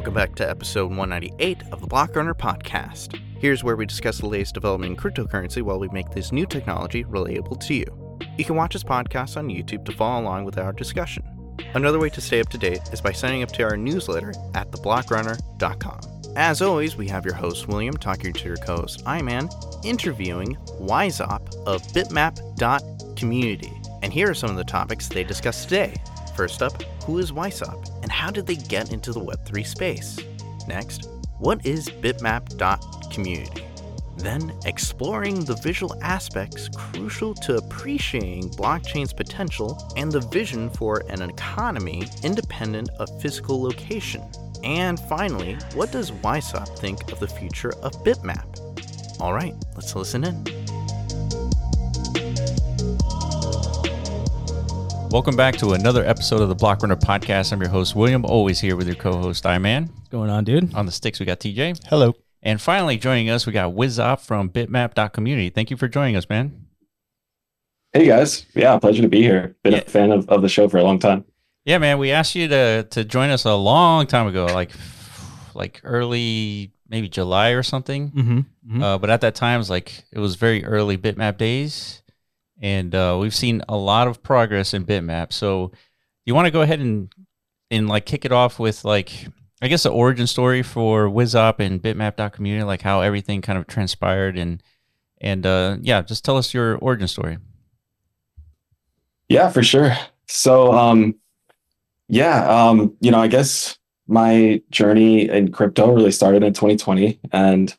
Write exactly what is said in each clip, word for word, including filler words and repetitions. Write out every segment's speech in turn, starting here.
Welcome back to episode one ninety-eight of the Block Runner podcast. Here's where we discuss the latest development in cryptocurrency while we make this new technology relatable to you. You can watch this podcast on YouTube to follow along with our discussion. Another way to stay up to date is by signing up to our newsletter at the block runner dot com. As always, we have your host, William, talking to your co-host, Iman, interviewing Wisop of bitmap dot community. And here are some of the topics they discussed today. First up, who is Wisop, and how did they get into the Web three space? Next, what is bitmap dot community? Then, exploring the visual aspects crucial to appreciating blockchain's potential and the vision for an economy independent of physical location. And finally, what does Wisop think of the future of Bitmap? All right, let's listen in. Welcome back to another episode of the Block Runner podcast. I'm your host, William, always here with your co-host, Iman. What's going on, dude? On the sticks, we got T J. Hello. And finally joining us, we got Wisop from bitmap dot community. Thank you for joining us, man. Hey, guys. Yeah, pleasure to be here. Been yeah. a fan of, of the show for a long time. Yeah, man. We asked you to to join us a long time ago, like like early, maybe July or something. Mm-hmm. Mm-hmm. Uh, but at that time, it was like it was very early Bitmap days. And uh, we've seen a lot of progress in Bitmap. So you want to go ahead and and like kick it off with like, I guess, the origin story for Wisop and bitmap dot community, like how everything kind of transpired and and uh, yeah, just tell us your origin story. Yeah, for sure. So um, yeah, um, you know, I guess my journey in crypto really started in twenty twenty, and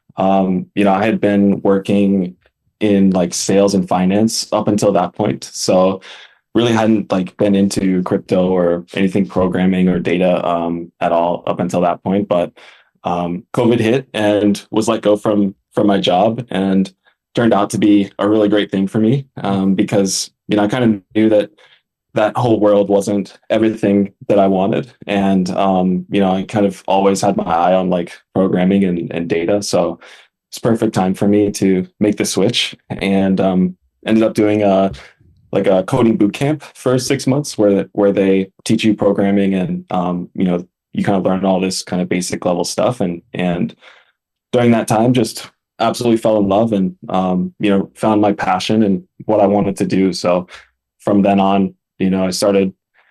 um, you know, I had been working in like sales and finance up until that point. So really hadn't like been into crypto or anything programming or data um, at all up until that point. But um, COVID hit and was let go from from my job, and turned out to be a really great thing for me um, because, you know, I kind of knew that that whole world wasn't everything that I wanted. And, um, you know, I kind of always had my eye on like programming and, and data. So it's perfect time for me to make the switch, and um, ended up doing a like a coding boot camp for six months where where they teach you programming, and um, you know, you kind of learn all this kind of basic level stuff. And and during that time, just absolutely fell in love, and um, you know, found my passion and what I wanted to do. So from then on, you know, I started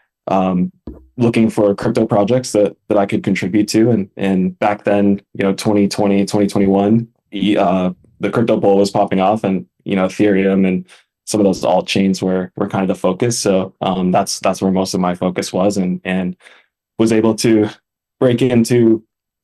um, looking for crypto projects that that I could contribute to. And and back then, you know, twenty twenty, twenty twenty-one. Uh, the crypto bull was popping off, and you know, Ethereum and some of those alt chains were were kind of the focus. So um, that's that's where most of my focus was, and and was able to break into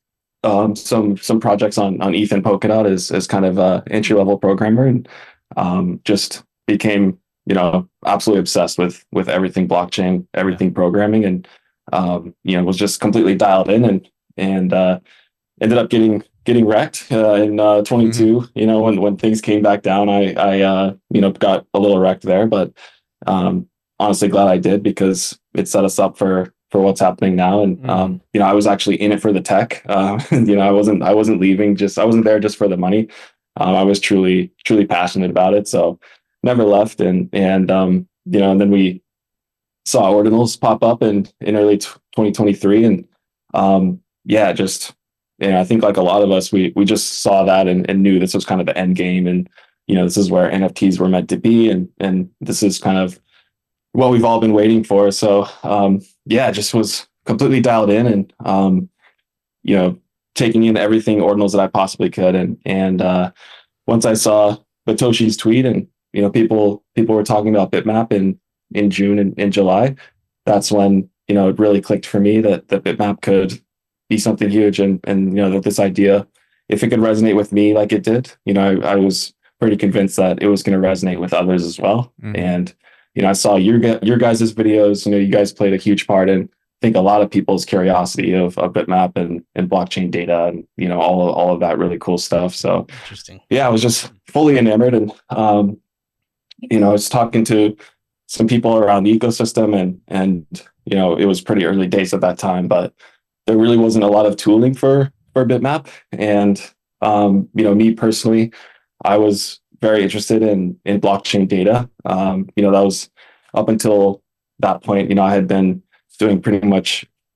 um, some some projects on on E T H and Polkadot as as kind of a entry level programmer, and um, just became, you know, absolutely obsessed with with everything blockchain, everything yeah. programming, and um, you know, was just completely dialed in, and and uh, ended up getting. getting wrecked uh, in uh, twenty-two. Mm-hmm. You know, when, when things came back down, I, I uh, you know, got a little wrecked there, but um, honestly glad I did, because it set us up for, for what's happening now. And, mm-hmm. um, you know, I was actually in it for the tech. Uh, you know, I wasn't, I wasn't leaving just, I wasn't there just for the money. Um, I was truly, truly passionate about it. So never left. And, and, um, you know, and then we saw Ordinals pop up in, in early twenty twenty-three. And um, yeah, just, and I think like a lot of us, we we just saw that and, and knew this was kind of the end game, and you know, this is where N F Ts were meant to be, and and this is kind of what we've all been waiting for. So um, yeah, just was completely dialed in, and um, you know, taking in everything Ordinals that I possibly could, and and uh, once I saw Batoshi's tweet, and you know, people people were talking about Bitmap in in June and in July, that's when, you know, it really clicked for me that that Bitmap could be something huge, and and you know, that this idea, if it could resonate with me like it did, you know, I, I was pretty convinced that it was going to resonate with others as well. Mm-hmm. And you know, I saw your your guys' videos. You know, you guys played a huge part in, I think, a lot of people's curiosity of, of Bitmap and and blockchain data, and you know, all of, all of that really cool stuff. So interesting. Yeah, I was just fully enamored, and um, you know, I was talking to some people around the ecosystem, and and you know, it was pretty early days at that time, but there really wasn't a lot of tooling for for Bitmap. And um, you know, me personally, I was very interested in in blockchain data. Um, you know, that was up until that point. You know, I had been doing pretty much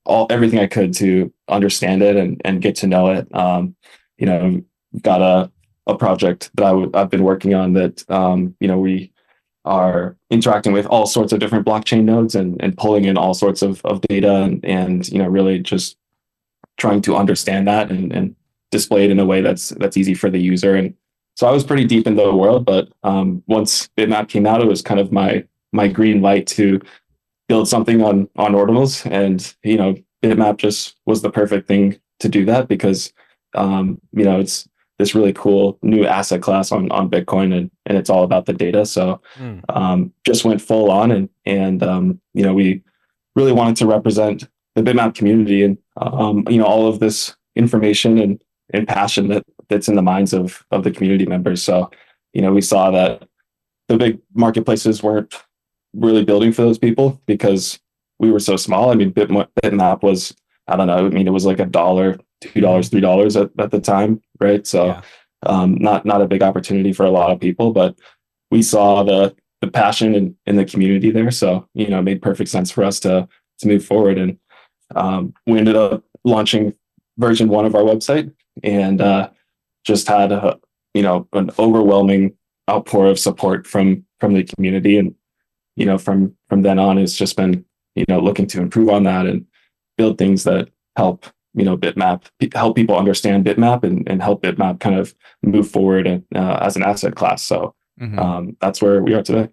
all everything I could to understand it and and get to know it. Um, you know, got a a project that I w- I've been working on that um, you know we are interacting with all sorts of different blockchain nodes and and pulling in all sorts of of data and and you know really just trying to understand that and and display it in a way that's that's easy for the user. And so I was pretty deep in the world, but um, once Bitmap came out, it was kind of my my green light to build something on on ordinals. And you know Bitmap just was the perfect thing to do that because um, you know it's this really cool new asset class on on Bitcoin, and and it's all about the data. So Mm. um, just went full on, and and um, you know we really wanted to represent the Bitmap community and um, you know all of this information and and passion that that's in the minds of of the community members. So you know we saw that the big marketplaces weren't really building for those people because we were so small. I mean, Bit, Bitmap was, I don't know, I mean, it was like a dollar, two dollars, three dollars at, at the time, right? So Yeah. um, not not a big opportunity for a lot of people, but we saw the the passion in, in the community there. So, you know, it made perfect sense for us to to move forward. And um, we ended up launching version one of our website and uh, just had a, you know, an overwhelming outpour of support from from the community. And you know, from from then on, it's just been, you know, looking to improve on that and build things that help, you know, Bitmap, help people understand Bitmap and, and help Bitmap kind of move forward and, uh, as an asset class. So Mhm. um, that's where we are today.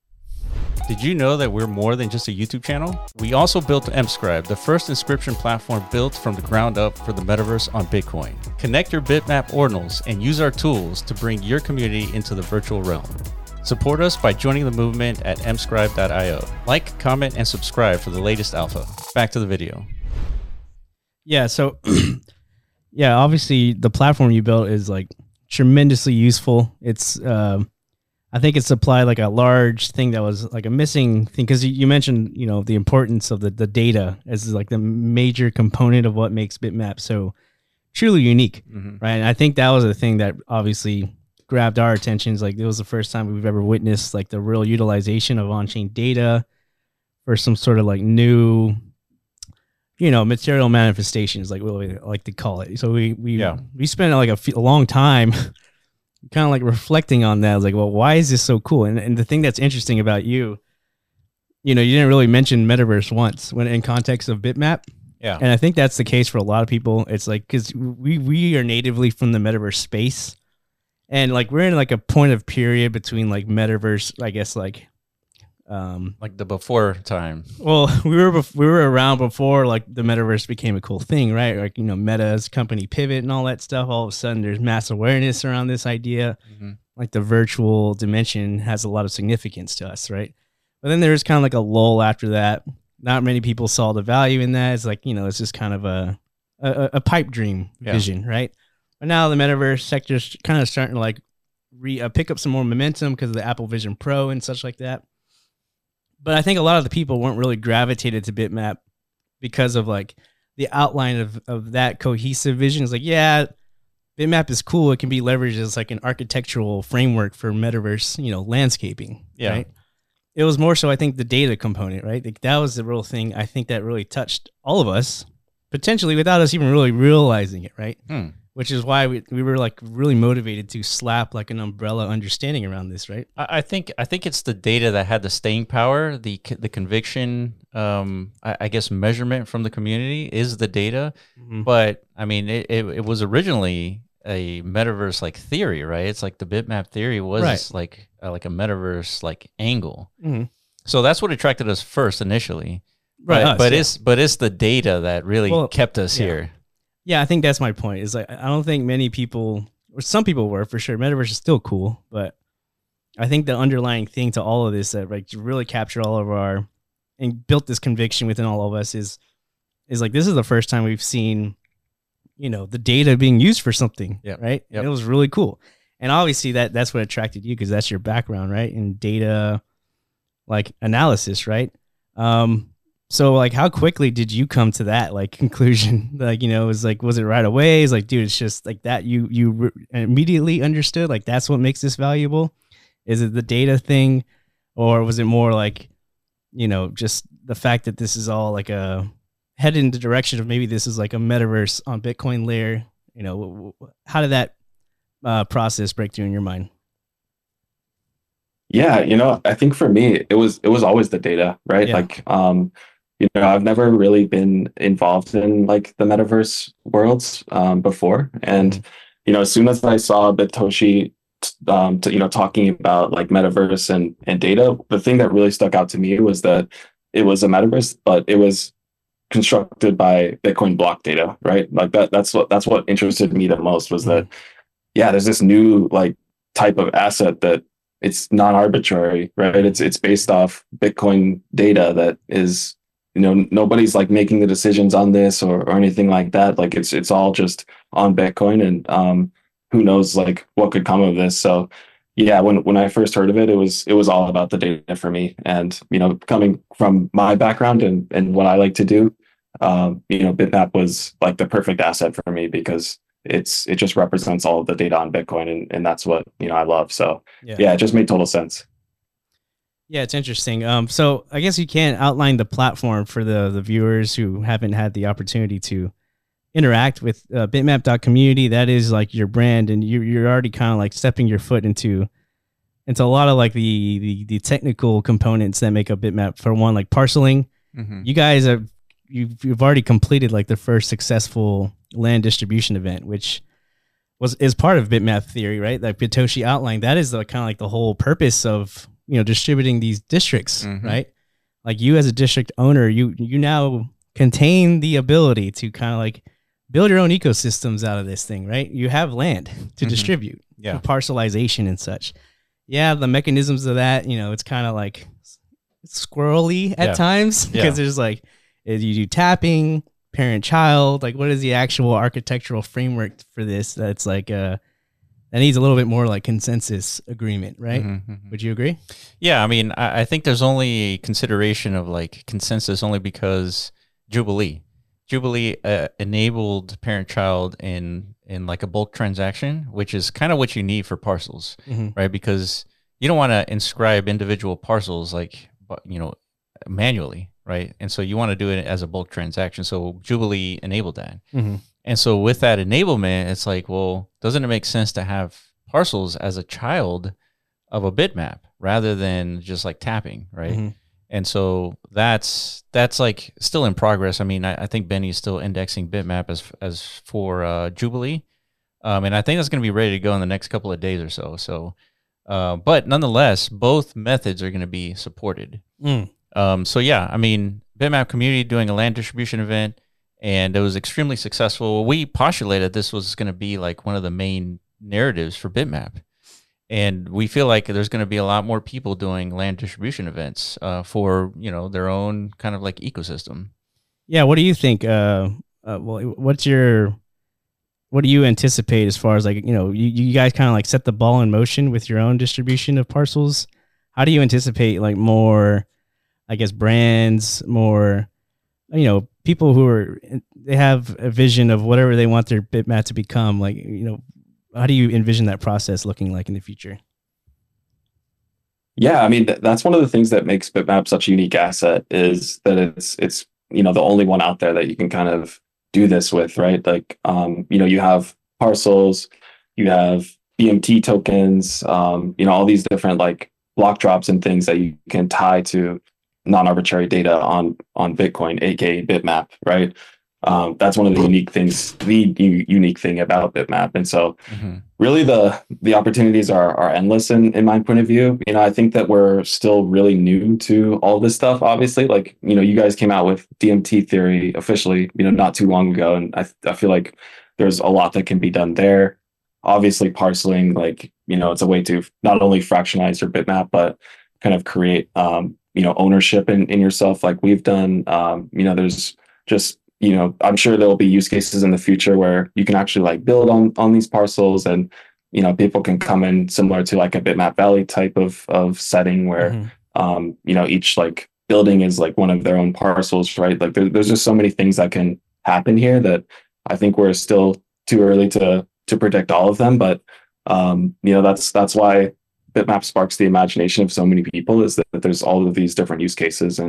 Did you know that we're more than just a YouTube channel? We also built Mscribe, the first inscription platform built from the ground up for the metaverse on Bitcoin. Connect your Bitmap ordinals and use our tools to bring your community into the virtual realm. Support us by joining the movement at mscribe dot io. Like, comment, and subscribe for the latest alpha. Back to the video. Yeah. So, yeah, obviously the platform you built is like tremendously useful. It's, um, I think it supplied like a large thing that was like a missing thing because you, you mentioned, you know, the importance of the, the data as like the major component of what makes Bitmap so truly unique, Mhm. right? And I think that was the thing that obviously grabbed our attentions. Like it was the first time we've ever witnessed like the real utilization of on-chain data for some sort of like new, you know, material manifestations, like what we like to call it. So we we Yeah. we spent like a, few, a long time kind of like reflecting on that. I was like, well, why is this so cool? And and the thing that's interesting about you, you know, you didn't really mention metaverse once when in context of Bitmap. Yeah. And I think that's the case for a lot of people. It's like because we we are natively from the metaverse space. And like we're in like a point of period between like metaverse, I guess like, um, Like the before time. well, we were bef- we were around before like the metaverse became a cool thing, right? Like you know, Meta's company Pivot and all that stuff. All of a sudden, there's mass awareness around this idea. Mhm. Like the virtual dimension has a lot of significance to us, right? But then there's kind of like a lull after that. Not many people saw the value in that. It's like you know, it's just kind of a a, a pipe dream Yeah. vision, right? But now the metaverse sector's kind of starting to like re uh, pick up some more momentum because of the Apple Vision Pro and such like that. But I think a lot of the people weren't really gravitated to Bitmap because of like the outline of, of that cohesive vision. It's like, yeah, Bitmap is cool. It can be leveraged as like an architectural framework for metaverse, you know, landscaping. Yeah. Right. It was more so, I think, the data component, right? Like that was the real thing. I think that really touched all of us potentially without us even really realizing it. Right. Hmm. Which is why we, we were like really motivated to slap like an umbrella understanding around this, right? I I think I think it's the data that had the staying power, the c- the conviction, um, I, I guess measurement from the community is the data. Mhm. But I mean, it, it, it was originally a metaverse like theory, right? It's like the Bitmap theory was Right. like uh, like a metaverse like angle. Mhm. So that's what attracted us first initially. Right. But, us, but yeah. it's but it's the data that really Well, kept us yeah. here. Yeah, I think that's my point. Is like I don't think many people, or some people were for sure. Metaverse is still cool, but I think the underlying thing to all of this that like really captured all of our and built this conviction within all of us is is like this is the first time we've seen, you know, the data being used for something. Yep, Right. yep. And it was really cool, and obviously that that's what attracted you because that's your background, right? In data, like analysis, right? Um, So like, how quickly did you come to that like conclusion? Like, you know, it was like, was it right away? It's like, dude, it's just like that. You you re- immediately understood like that's what makes this valuable. Is it the data thing, or was it more like, you know, just the fact that this is all like a headed in the direction of maybe this is like a metaverse on Bitcoin layer, you know, how did that uh, process break through in your mind? Yeah, you know, I think for me, it was it was always the data, right? Yeah. Like, um, you know, I've never really been involved in like the metaverse worlds um, before, and Mhm. you know, as soon as I saw Bitoshi, um, to, you know, talking about like metaverse and and data, the thing that really stuck out to me was that it was a metaverse, but it was constructed by Bitcoin block data, right? Like that. That's what that's what interested me the most was that yeah, there's this new like type of asset that it's non-arbitrary, right? It's it's based off Bitcoin data that is, you know, nobody's like making the decisions on this or or anything like that. Like it's it's all just on Bitcoin, and um, who knows like what could come of this. So yeah, when when I first heard of it, it was it was all about the data for me. And you know, coming from my background and and what I like to do, um, you know, Bitmap was like the perfect asset for me because it's it just represents all of the data on Bitcoin, and, and that's what you know I love. So Yeah. yeah, it just made total sense. Yeah, it's interesting. Um, so I guess you can outline the platform for the the viewers who haven't had the opportunity to interact with uh, bitmap.community. That is like your brand, and you you're already kind of like stepping your foot into into a lot of like the, the the technical components that make up Bitmap. For one, like parceling. Mm-hmm. You guys have you've you've already completed like the first successful land distribution event, which was is part of Bitmap theory, right? Like Bitoshi outlined, that is the kind of like the whole purpose of you know distributing these districts, Mhm. right? Like you as a district owner, you you now contain the ability to kind of like build your own ecosystems out of this thing, right? You have land to Mhm. distribute, Yeah. for parcelization and such. Yeah, the mechanisms of that, you know, it's kind of like squirrely at Yeah. times because Yeah. there's like is you do tapping, parent child, like what is the actual architectural framework for this that's like uh that needs a little bit more like consensus agreement, right? Mhm, mhm. Would you agree? Yeah, I mean, I, I think there's only a consideration of like consensus only because Jubilee, Jubilee uh, enabled parent-child in in like a bulk transaction, which is kind of what you need for parcels, Mm-hmm. right? Because you don't want to inscribe individual parcels like bu- you know manually, right? And so you want to do it as a bulk transaction. So Jubilee enabled that. Mm-hmm. And so with that enablement, it's like, well, doesn't it make sense to have parcels as a child of a bitmap rather than just like tapping, right? Mm-hmm. And so that's that's like still in progress. I mean, I, I think Benny is still indexing bitmap as as for uh, Jubilee, um, and I think that's going to be ready to go in the next couple of days or so. So, uh, but nonetheless, both methods are going to be supported. Mm. Um, so yeah, I mean, Bitmap community doing a land distribution event, and it was extremely successful. We postulated this was going to be like one of the main narratives for Bitmap, and we feel like there's going to be a lot more people doing land distribution events uh, for you know their own kind of like ecosystem. Yeah, what do you think? Uh, uh, well, what's your what do you anticipate as far as like you know you, you guys kind of like set the ball in motion with your own distribution of parcels? How do you anticipate like more, I guess, brands, more, you know, people who are they have a vision of whatever they want their bitmap to become? Like, you know, how do you envision that process looking like in the future? Yeah, I mean th- that's one of the things that makes Bitmap such a unique asset is that it's it's you know the only one out there that you can kind of do this with, right? Like um, you know you have parcels, you have B M T tokens, um, you know all these different like block drops and things that you can tie to non-arbitrary data on on Bitcoin, aka Bitmap, right? Um, that's one of the unique things, the u- unique thing about Bitmap, and so Mm-hmm. really the the opportunities are are endless in in my point of view. You know, I think that we're still really new to all this stuff. Obviously, like you know, you guys came out with D M T theory officially, you know, not too long ago, and I I feel like there's a lot that can be done there. Obviously, parceling, like you know, it's a way to not only fractionize your bitmap, but kind of create um, you know ownership in in yourself, like we've done. Um, you know, there's just you know, I'm sure there'll be use cases in the future where you can actually like build on on these parcels, and you know, people can come in similar to like a Bitmap Valley type of of setting where Mhm. um, you know, each like building is like one of their own parcels, right? Like there, there's just so many things that can happen here that I think we're still too early to to predict all of them. But um, you know, that's that's why Bitmap sparks the imagination of so many people, is that there's all of these different use cases. And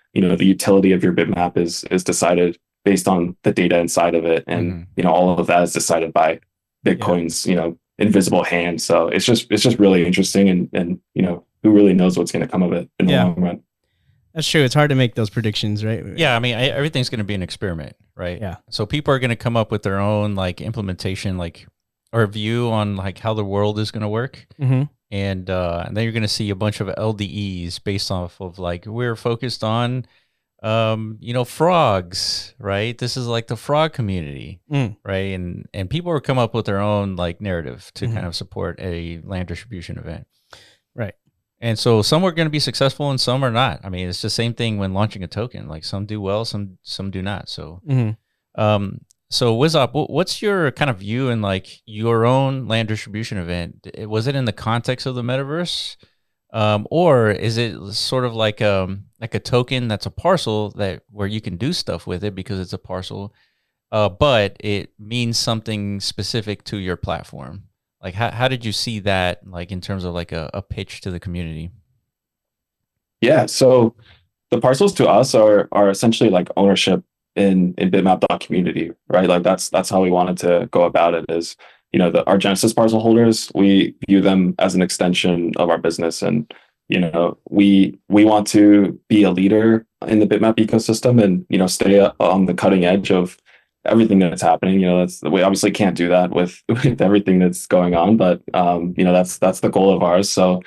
you know, the utility of your bitmap is is decided based on the data inside of it, and Mhm. you know, all of that is decided by Bitcoin's you know invisible hand. So it's just it's just really interesting, and and you know, who really knows what's going to come of it in the Yeah. long run. That's true. It's hard to make those predictions, right? Yeah, I mean, I, everything's going to be an experiment, right? Yeah. So people are going to come up with their own like implementation, like or view on like how the world is going to work, Mm-hmm. and uh, and then you're going to see a bunch of L D Es based off of like we're focused on, um, you know, frogs, right? This is like the frog community, Mm. right? And and people are come up with their own like narrative to Mhm. kind of support a land distribution event. Right. And so some are going to be successful and some are not. I mean, it's the same thing when launching a token. Like some do well, some some do not. So, Mm-hmm. um, so Wizop, wh- what's your kind of view in like your own land distribution event? It- Was it in the context of the metaverse, um, or is it sort of like um like a token that's a parcel that where you can do stuff with it because it's a parcel, uh, but it means something specific to your platform? Like, how, how did you see that, like, in terms of, like, a, a pitch to the community? Yeah, so the parcels to us are are essentially like ownership in in bitmap.community, right? Like that's that's how we wanted to go about it is, you know, the our Genesis parcel holders, we view them as an extension of our business. And, you know, we we want to be a leader in the bitmap ecosystem and, you know, stay on the cutting edge of everything that's happening. You know, that's we obviously can't do that with with everything that's going on, but um, you know, that's that's the goal of ours. So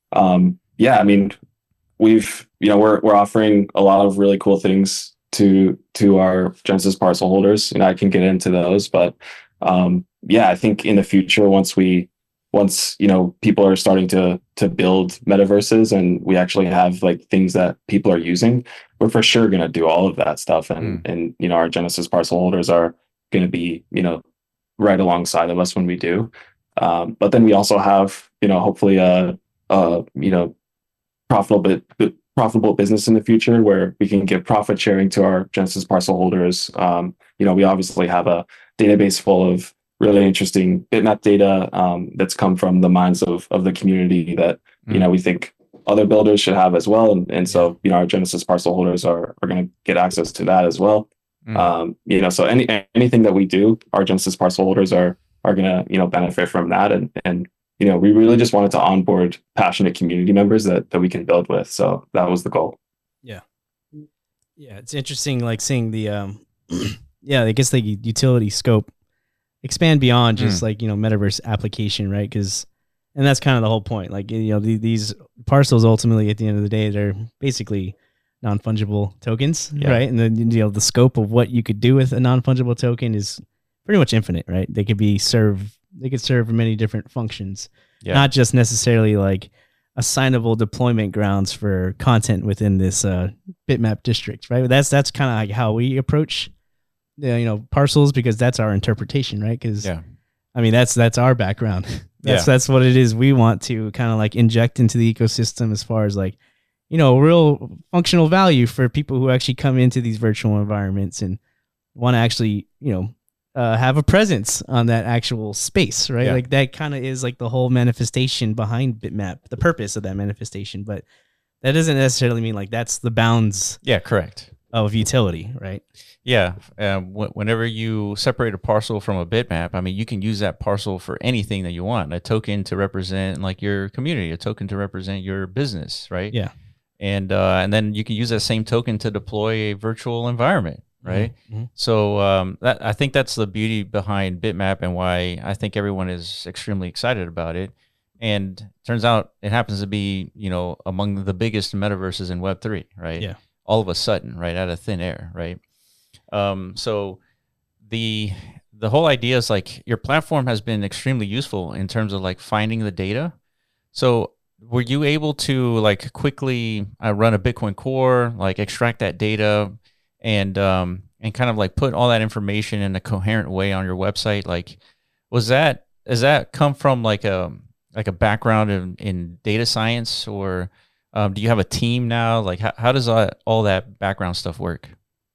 um yeah, I mean, we've you know we're we're offering a lot of really cool things to to our Genesis parcel holders. You know, I can get into those, but um, yeah, I think in the future, once we once you know people are starting to to build metaverses and we actually have like things that people are using, we're for sure going to do all of that stuff, and Mm. and you know our Genesis parcel holders are going to be you know right alongside of us when we do. Um, but then we also have you know hopefully a, a you know profitable profitable business in the future where we can give profit sharing to our Genesis parcel holders. Um, you know, we obviously have a database full of really interesting bitmap data um, that's come from the minds of of the community that you Mm. know we think other builders should have as well. And and so you know our Genesis parcel holders are are going to get access to that as well. Mm. Um, you know, so any anything that we do, our Genesis parcel holders are are going to you know benefit from that. And and you know, we really just wanted to onboard passionate community members that that we can build with. So that was the goal. Yeah. Yeah. It's interesting, like seeing the, um, yeah, I guess the utility scope expand beyond just Mm. like, you know, metaverse application, right? Because, and that's kind of the whole point. Like, you know, the, these parcels ultimately at the end of the day, they're basically non-fungible tokens, Yeah. right? And then, you know, the scope of what you could do with a non-fungible token is pretty much infinite, right? They could be served, they could serve many different functions, Yeah. not just necessarily like assignable deployment grounds for content within this uh, bitmap district, right? That's that's kind of like how we approach, the, you know, parcels, because that's our interpretation, right? Because Yeah. I mean, that's that's our background. That's Yeah. that's what it is. We want to kind of like inject into the ecosystem as far as like, you know, real functional value for people who actually come into these virtual environments and want to actually, you know, uh, have a presence on that actual space, right? Yeah. Like that kind of is like the whole manifestation behind bitmap, the purpose of that manifestation. But that doesn't necessarily mean like that's the bounds Yeah, correct. of utility, right? Yeah. Um, wh- whenever you separate a parcel from a bitmap, I mean, you can use that parcel for anything that you want. A token to represent like your community, a token to represent your business, right? Yeah. And uh, and then you can use that same token to deploy a virtual environment, right? Mm-hmm. So um, that I think that's the beauty behind Bitmap and why I think everyone is extremely excited about it. And turns out it happens to be, you know, among the biggest metaverses in Web three, right? Yeah. All of a sudden, right, out of thin air, right? Um, so the the whole idea is like your platform has been extremely useful in terms of like finding the data. So were you able to like quickly uh, run a Bitcoin core, like extract that data and um and kind of like put all that information in a coherent way on your website? Like, was that does that come from like a like a background in, in data science, or um, do you have a team now? Like, how how does all, all that background stuff work?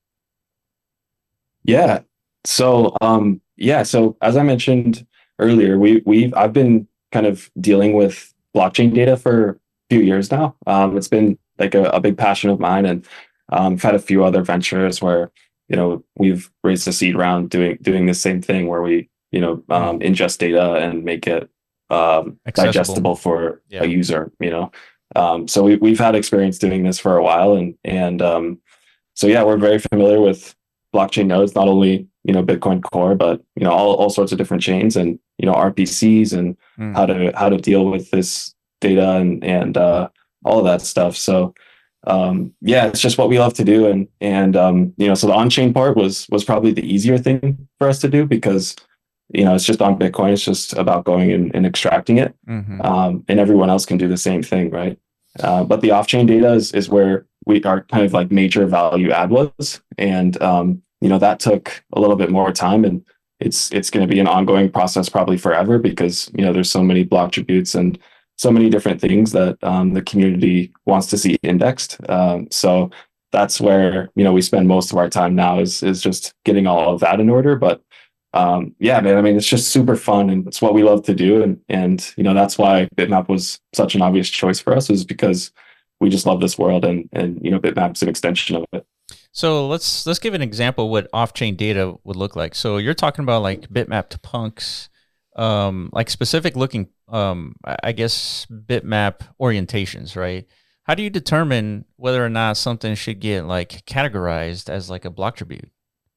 Yeah. So um yeah, so as I mentioned earlier, we we've I've been kind of dealing with blockchain data for a few years now. Um it's been like a, a big passion of mine, and Um, we've had a few other ventures where, you know, we've raised a seed round doing doing the same thing where we, you know, um, ingest data and make it um, digestible for yeah. a user, you know. Um, so we, we've had experience doing this for a while, and and um, so yeah, we're very familiar with blockchain nodes, not only, you know, Bitcoin Core, but, you know, all, all sorts of different chains, and, you know, R P Cs, and mm. how to how to deal with this data, and and uh, all of that stuff. So um, yeah, it's just what we love to do, and and um, you know, so the on-chain part was was probably the easier thing for us to do, because, you know, it's just on Bitcoin. It's just about going and, and extracting it, mm-hmm. um, and everyone else can do the same thing, right? Uh, but the off-chain data is is where we our kind of like major value add was, and um, you know, that took a little bit more time, and it's it's going to be an ongoing process probably forever, because, you know, there's so many block attributes and so many different things that um, the community wants to see indexed. Um, so that's where, you know, we spend most of our time now, is is just getting all of that in order. But um, yeah, man, I mean, it's just super fun, and it's what we love to do. And, and, you know, that's why Bitmap was such an obvious choice for us, is because we just love this world, and, and, you know, Bitmap's an extension of it. So let's, let's give an example of what off-chain data would look like. So you're talking about like bitmap to punks, um, like specific looking, um, I guess, bitmap orientations, right? How do you determine whether or not something should get like categorized as like a block tribute?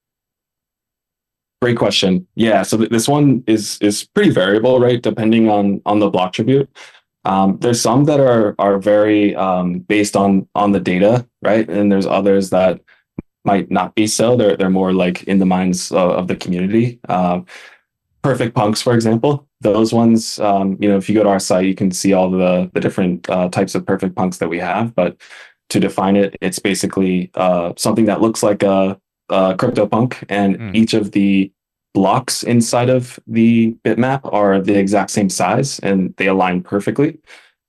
Great question. Yeah, so th- this one is is pretty variable, right? Depending on on the block tribute. Um, there's some that are are very um, based on on the data, right? And there's others that might not be so. They're they're more like in the minds of, of the community. Um, perfect punks, for example, those ones. Um, you know, if you go to our site, you can see all the the different uh, types of perfect punks that we have. But to define it, it's basically uh, something that looks like a Uh, CryptoPunk, and mm. each of the blocks inside of the bitmap are the exact same size, and they align perfectly.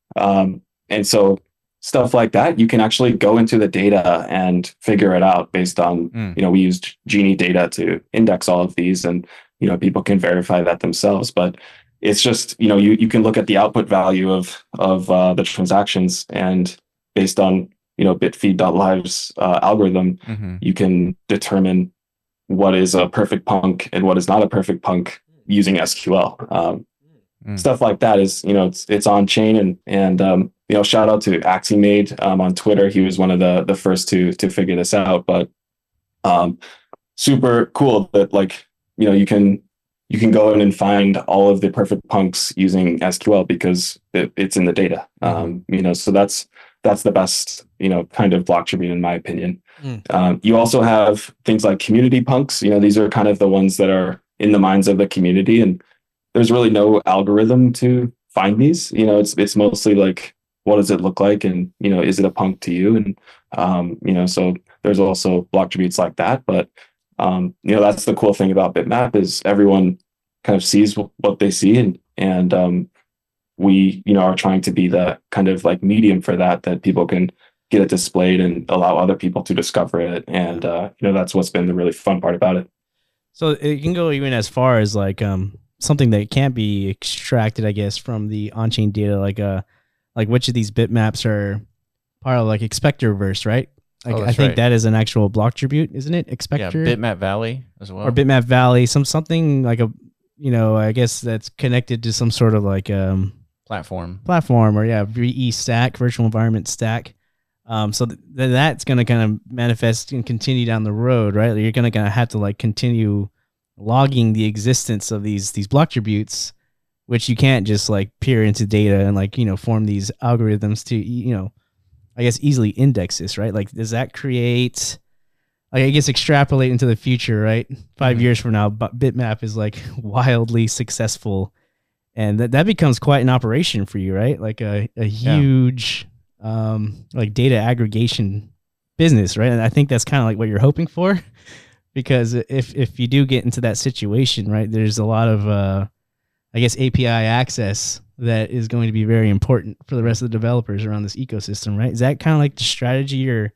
Um, and so stuff like that, you can actually go into the data and figure it out based on, mm. you know, we used Genie data to index all of these, and, you know, people can verify that themselves. But it's just, you know, you, you can look at the output value of, of uh, the transactions, and based on, you know, Bitfeed.Live's uh, algorithm, mm-hmm. you can determine what is a perfect punk and what is not a perfect punk using S Q L. Um, mm. Stuff like that is, you know, it's it's on chain, and and um, you know, shout out to Aximade um, on Twitter. He was one of the the first to to figure this out. But um, super cool that, like, you know, you can you can go in and find all of the perfect punks using S Q L, because it, it's in the data. Mm-hmm. Um, you know, so that's that's the best, you know, kind of block tribute, in my opinion. Mm. Um, you also have things like community punks. You know, these are kind of the ones that are in the minds of the community, and there's really no algorithm to find these. You know, it's it's mostly like, what does it look like, and, you know, is it a punk to you? And um, you know, so there's also block tributes like that. But um, you know, that's the cool thing about Bitmap, is everyone kind of sees what they see, and and um, we, you know, are trying to be the kind of like medium for that, that people can get it displayed and allow other people to discover it. And, uh, you know, that's what's been the really fun part about it. So it can go even as far as like um, something that can't be extracted, I guess, from the on-chain data, like uh, like which of these bitmaps are part of like Expectorverse, right? Like, oh, I think right. that is an actual block tribute, isn't it? Expector? Yeah, Bitmap Valley as well. Or Bitmap Valley, some something like a, you know, I guess that's connected to some sort of like um platform, platform, or yeah, V E stack, virtual environment stack. Um, so th- that's going to kind of manifest and continue down the road, right? You're going to kind of have to like continue logging the existence of these these block tributes, which you can't just like peer into data and like, you know, form these algorithms to, you know, I guess easily index this, right? Like, does that create, like, I guess extrapolate into the future, right? Five mm-hmm. years from now, but Bitmap is like wildly successful, and that that becomes quite an operation for you, right? Like a a huge yeah. um like data aggregation business, right? And I think that's kind of like what you're hoping for, because if if you do get into that situation, right, there's a lot of uh I guess A P I access that is going to be very important for the rest of the developers around this ecosystem, right? Is that kind of like the strategy, or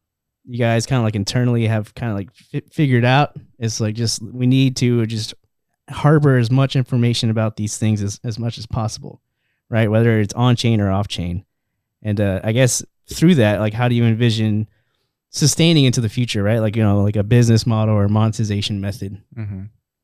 you guys kind of like internally have kind of like fi- figured out? It's like, just, we need to just harbor as much information about these things as, as much as possible, right? Whether it's on chain or off chain. And uh, I guess through that, like, how do you envision sustaining into the future, right? Like, you know, like a business model or monetization method. Mm-hmm.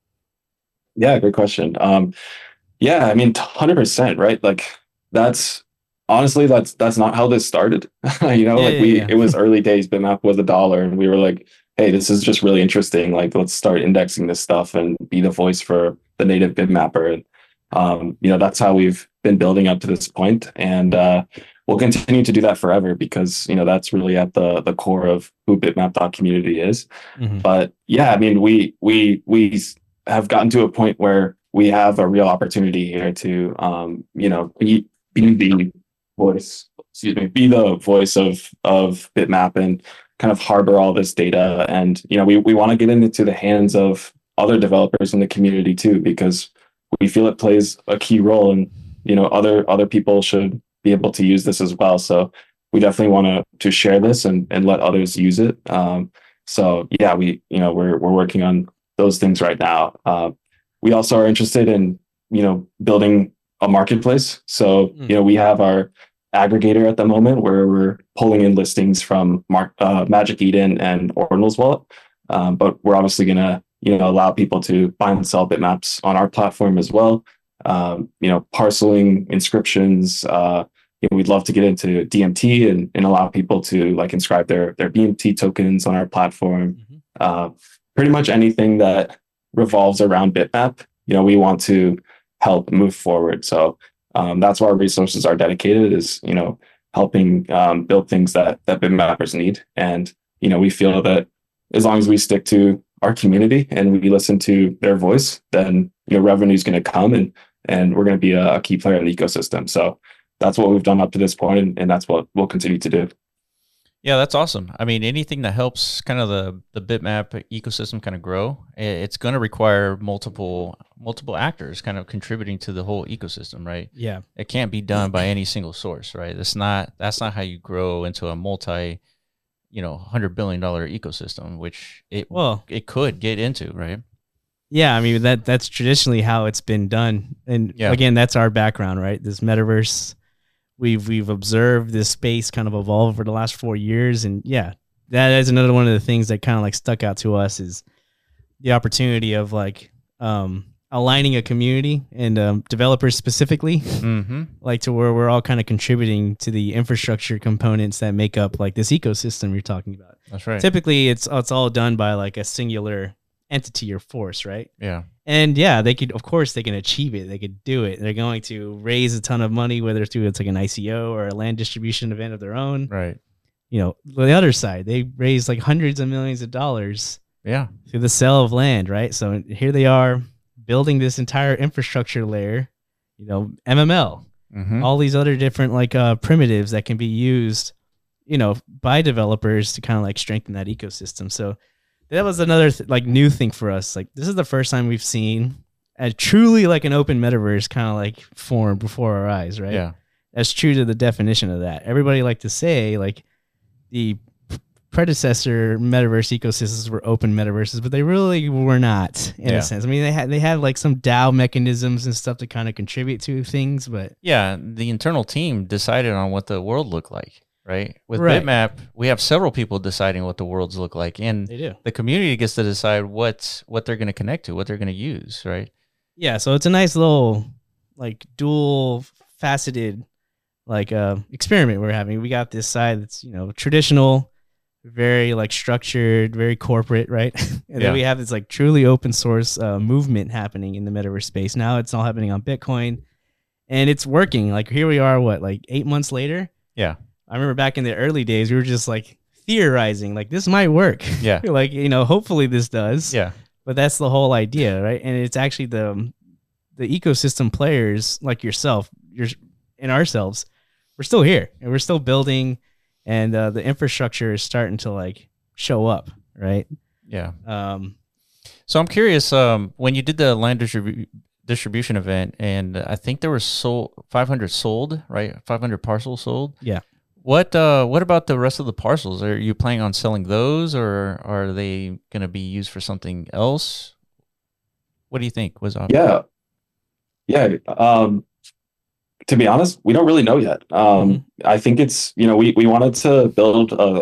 Yeah, good question. Um, yeah, I mean, one hundred percent, right? Like that's honestly, that's that's not how this started. You know, Yeah, like yeah, we yeah. it was early days, Bitmap was a dollar, and we were like, hey, this is just really interesting. Like, let's start indexing this stuff and be the voice for the native bitmapper. And um, you know, that's how we've been building up to this point. And uh we'll continue to do that forever because you know that's really at the the core of who bitmap.community is. Mhm. But yeah, I mean, we we we have gotten to a point where we have a real opportunity here to um, you know, be, be the voice, excuse me, be the voice of of Bitmap and kind of harbor all this data. And you know, we we want to get into the hands of other developers in the community too, because we feel it plays a key role, and you know, other other people should be able to use this as well. So we definitely want to to share this and and let others use it. Um, so yeah, we you know we're we're working on those things right now. Uh, we also are interested in you know building a marketplace. So Mm. you know we have our aggregator at the moment where we're pulling in listings from Mar- uh, Magic Eden and Ordinal's wallet, um, but we're obviously gonna you know allow people to buy and sell bitmaps on our platform as well. Um, you know, parceling inscriptions. Uh, you know, we'd love to get into D M T and, and allow people to like inscribe their their B M T tokens on our platform. Mhm. Uh, pretty much anything that revolves around Bitmap, you know, we want to help move forward. So um, that's where our resources are dedicated, is you know helping um, build things that that Bitmappers need. And you know, we feel that as long as we stick to our community and we listen to their voice, then you know revenue is going to come, and and we're going to be a, a key player in the ecosystem. So that's what we've done up to this point, and, and that's what we'll continue to do. Yeah, that's awesome. I mean, anything that helps kind of the the Bitmap ecosystem kind of grow, i- it's going to require multiple multiple actors kind of contributing to the whole ecosystem, right? Yeah. It can't be done by any single source, right? That's not that's not how you grow into a multi, you know, hundred billion dollar ecosystem, which it Well, it could get into, right? yeah, I mean that that's traditionally how it's been done. And Yeah. again, that's our background, right? This metaverse. We've we've observed this space kind of evolve over the last four years. And yeah, that is another one of the things that kind of like stuck out to us is the opportunity of like um aligning a community and um, developers specifically, Mm-hmm. like to where we're all kind of contributing to the infrastructure components that make up like this ecosystem you're talking about. That's right. Typically it's it's all done by like a singular entity or force, right? Yeah. And yeah, they could, of course, they can achieve it. They could do it. They're going to raise a ton of money, whether it's through it's like an I C O or a land distribution event of their own. Right. You know, the other side, they raise like hundreds of millions of dollars Yeah. through the sale of land, right? So here they are building this entire infrastructure layer, you know, M M L, Mm-hmm. all these other different like uh, primitives that can be used, you know, by developers to kind of like strengthen that ecosystem. So that was another th- like new thing for us. Like this is the first time we've seen a truly like an open metaverse kind of like form before our eyes, right? Yeah. That's true to the definition of that. Everybody like to say like the p- predecessor metaverse ecosystems were open metaverses, but they really were not in Yeah. a sense. I mean, they had they had like some DAO mechanisms and stuff to kind of contribute to things, but Yeah. The internal team decided on what the world looked like, right? With Right. Bitmap, we have several people deciding what the worlds look like, and they do. the community gets to decide what what they're going to connect to, what they're going to use, right? Yeah, so it's a nice little like dual faceted like uh experiment we're having. We got this side that's, you know, traditional, very like structured, very corporate, right? And Yeah. then we have this like truly open source uh, movement happening in the metaverse space. Now it's all happening on Bitcoin and it's working. Like here we are, what, like eight months later? Yeah. I remember back in the early days, we were just like theorizing, like this might work. Yeah. Like, you know, hopefully this does. Yeah. But that's the whole idea, right? And it's actually the the ecosystem players like yourself, you're and ourselves, we're still here and we're still building, and uh, the infrastructure is starting to like show up, right? Yeah. Um, So I'm curious, um, when you did the land distribu- distribution event, and I think there were sold five hundred sold, right? five hundred parcels sold. Yeah. What uh, what about the rest of the parcels? Are you planning on selling those, or are they going to be used for something else? What do you think? Was up? Yeah, yeah. Um, to be honest, we don't really know yet. Um, I think it's you know we we wanted to build a, a,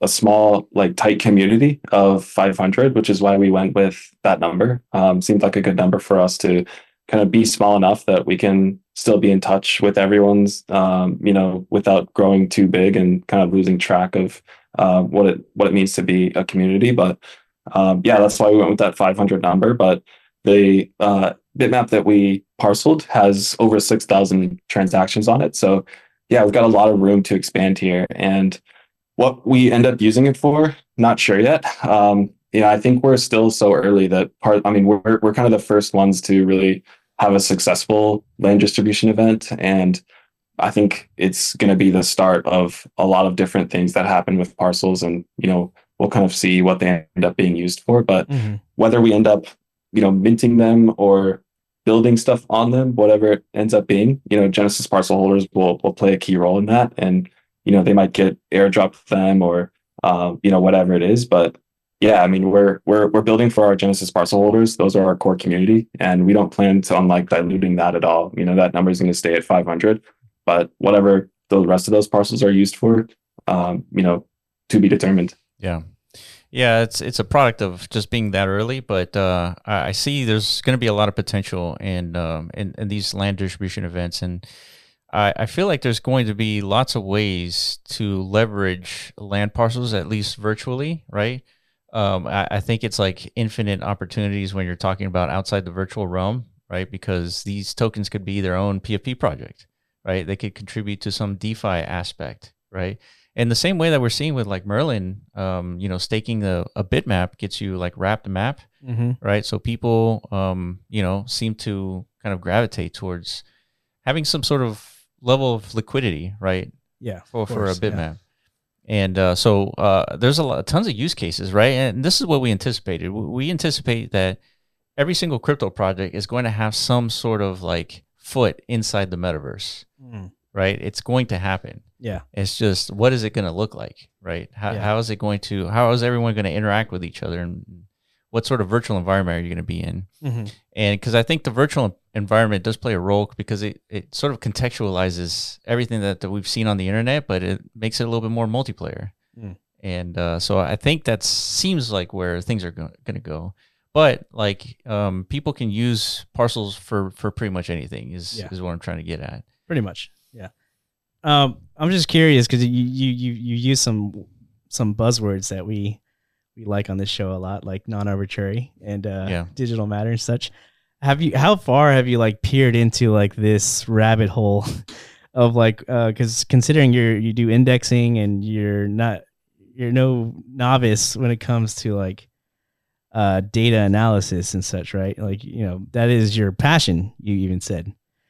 a small, like tight community of five hundred, which is why we went with that number. Um, seemed like a good number for us to kind of be small enough that we can still be in touch with everyone's, um, you know, without growing too big and kind of losing track of uh, what it what it means to be a community. But um, yeah, that's why we went with that five hundred number. But the uh, bitmap that we parceled has over six thousand transactions on it. So yeah, we've got a lot of room to expand here. And what we end up using it for, not sure yet. Um, you know, I think we're still so early that part, I mean, we're, we're kind of the first ones to really have a successful land distribution event. And I think it's going to be the start of a lot of different things that happen with parcels. And, you know, we'll kind of see what they end up being used for. But mm-hmm. whether we end up, you know, minting them or building stuff on them, whatever it ends up being, you know, Genesis parcel holders will will play a key role in that. And, you know, they might get airdropped them or, uh, you know, whatever it is. But yeah, I mean, we're we're we're building for our Genesis parcel holders. Those are our core community, and we don't plan to unlike diluting that at all. You know, that number is going to stay at five hundred, but whatever the rest of those parcels are used for, um, you know, to be determined. Yeah. Yeah, it's it's a product of just being that early, but uh, I see there's going to be a lot of potential in, um, in in these land distribution events, and I, I feel like there's going to be lots of ways to leverage land parcels, at least virtually, right? Um, I, I think it's like infinite opportunities when you're talking about outside the virtual realm, right? Because these tokens could be their own P F P project, right? They could contribute to some DeFi aspect, right? And the same way that we're seeing with like Merlin, um, you know, staking the, a bitmap gets you like wrapped map, mm-hmm. right? So people, um, you know, seem to kind of gravitate towards having some sort of level of liquidity, right? Yeah, for, for a bitmap. Yeah. And uh, so uh, there's a lot, tons of use cases, right? And this is what we anticipated. We anticipate that every single crypto project is going to have some sort of like foot inside the metaverse, mm. right? It's going to happen. Yeah. It's just, what is it going to look like, right? How, yeah. how is it going to, how is everyone going to interact with each other, and what sort of virtual environment are you going to be in? Mm-hmm. And because I think the virtual environment does play a role, because it, it sort of contextualizes everything that, that we've seen on the internet, but it makes it a little bit more multiplayer. Mm. And uh, so I think that seems like where things are go- going to go. But like um, people can use parcels for, for pretty much anything is, yeah. is what I'm trying to get at. Pretty much. Yeah. Um, I'm just curious because you, you, you, you use some, some buzzwords that we, we like on this show a lot, like non-arbitrary and uh, yeah. digital matter and such. Have you, how far have you like peered into like this rabbit hole of like, uh, cause considering you're, you do indexing and you're not, you're no novice when it comes to like, uh, data analysis and such, right? Like, you know, that is your passion, you even said.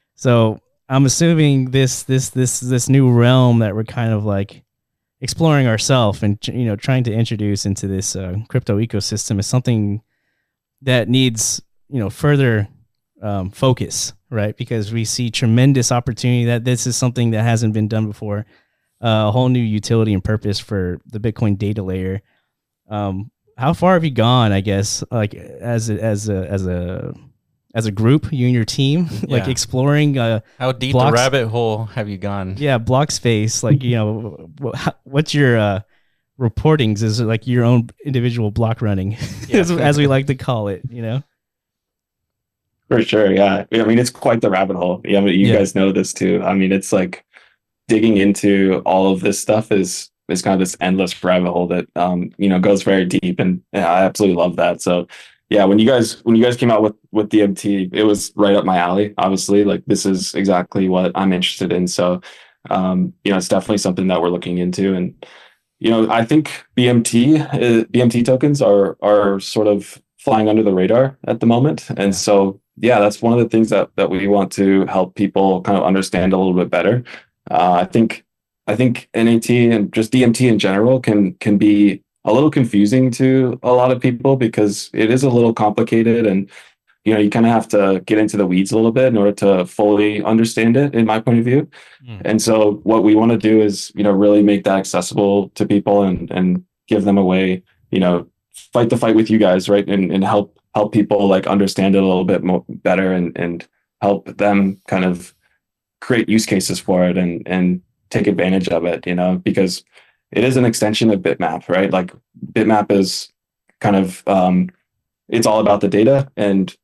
So I'm assuming this, this, this, this new realm that we're kind of like exploring ourselves and, you know, trying to introduce into this uh, crypto ecosystem is something that needs, you know, further um, focus, right? Because we see tremendous opportunity that this is something that hasn't been done before, uh, a whole new utility and purpose for the Bitcoin data layer. Um, how far have you gone, I guess, like as a, as a, as a, as a group, you and your team, yeah. like exploring uh, how deep blocks, the rabbit hole have you gone? Yeah, block space. Like, you know, what's your uh, reportings? Is it like your own individual block running, yeah. as, as we like to call it? You know, for sure. Yeah, I mean, it's quite the rabbit hole. Yeah, I mean, you yeah. guys know this too. I mean, it's like digging into all of this stuff is is kind of this endless rabbit hole that um you know goes very deep, and yeah, I absolutely love that. So. Yeah, when you guys when you guys came out with with D M T, it was right up my alley. Obviously, like this is exactly what I'm interested in. So, um, you know, it's definitely something that we're looking into. And you know, I think B M T uh, B M T tokens are are sort of flying under the radar at the moment. And so, yeah, that's one of the things that that we want to help people kind of understand a little bit better. Uh, I think I think N A T and just D M T in general can can be a little confusing to a lot of people because it is a little complicated, and you know you kind of have to get into the weeds a little bit in order to fully understand it, in my point of view. Mm. And so what we want to do is you know really make that accessible to people and and give them a way, you know, fight the fight with you guys, right, and and help help people like understand it a little bit more better, and and help them kind of create use cases for it and and take advantage of it, you know, because it is an extension of Bitmap, right? Like Bitmap is kind of um, it's all about the data, and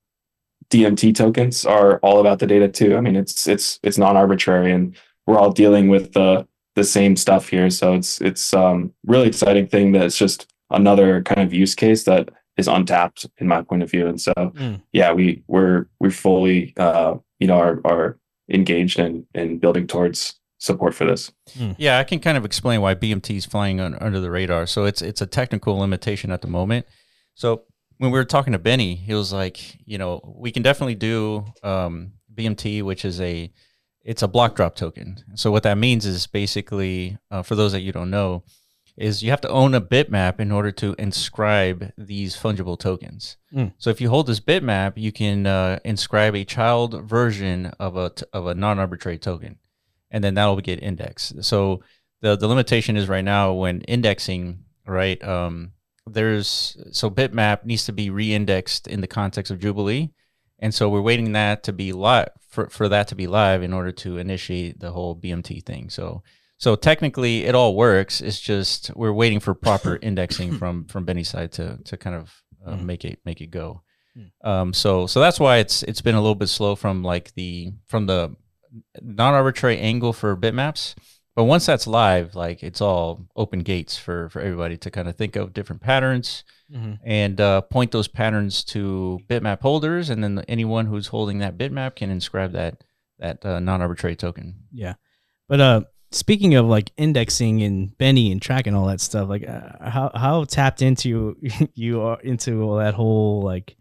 D M T tokens are all about the data too. I mean, it's it's it's non-arbitrary, and we're all dealing with the the same stuff here. So it's it's um really exciting thing that it's just another kind of use case that is untapped in my point of view. And so mm. yeah, we we're we're fully uh you know are are engaged in in building towards support for this. Mm. Yeah, I can kind of explain why B M T is flying on, under the radar. So it's it's a technical limitation at the moment. So when we were talking to Benny, he was like, you know, we can definitely do um, B M T, which is a, it's a block drop token. So what that means is basically, uh, for those that you don't know, is you have to own a bitmap in order to inscribe these fungible tokens. Mm. So if you hold this bitmap, you can uh, inscribe a child version of a of a non-arbitrary token, and then that'll get indexed. So the the limitation is right now when indexing, right? Um, There's so Bitmap needs to be re-indexed in the context of Jubilee, and so we're waiting that to be live for, for that to be live in order to initiate the whole B M T thing. So so technically it all works. It's just we're waiting for proper indexing from from Benny's side to to kind of uh, mm. make it make it go. Mm. Um, so so that's why it's it's been a little bit slow from like the from the non-arbitrary angle for bitmaps. But once that's live, like it's all open gates for, for everybody to kind of think of different patterns mm-hmm. and uh, point those patterns to bitmap holders, and then anyone who's holding that bitmap can inscribe that that uh, non-arbitrary token. Yeah, but uh, speaking of like indexing and Benny and track and all that stuff, like uh, how how tapped into you are into that whole like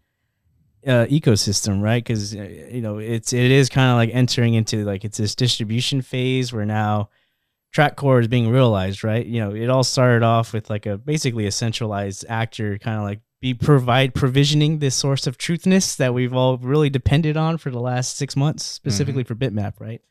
uh, ecosystem, right? Because uh, you know it's it is kind of like entering into like it's this distribution phase where now Track Core is being realized, right? You know, it all started off with like a basically a centralized actor kind of like be provide provisioning this source of truthness that we've all really depended on for the last six months, specifically mm-hmm. for Bitmap, right?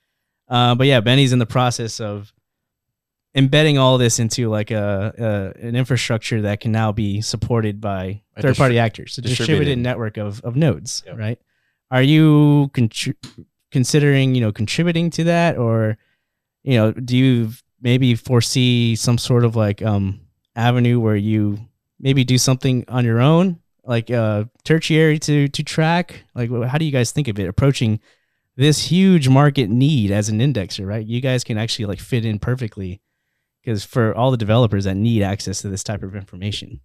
Uh, but yeah, Benny's in the process of embedding all this into like a, a an infrastructure that can now be supported by a third party distri- actors, a distributed, distributed network of of nodes, yep. right? Are you con- considering, you know, contributing to that, or you know, do you maybe foresee some sort of like um avenue where you maybe do something on your own, like uh tertiary to to track? Like, how do you guys think of it approaching this huge market need as an indexer, right? You guys can actually like fit in perfectly, because for all the developers that need access to this type of information.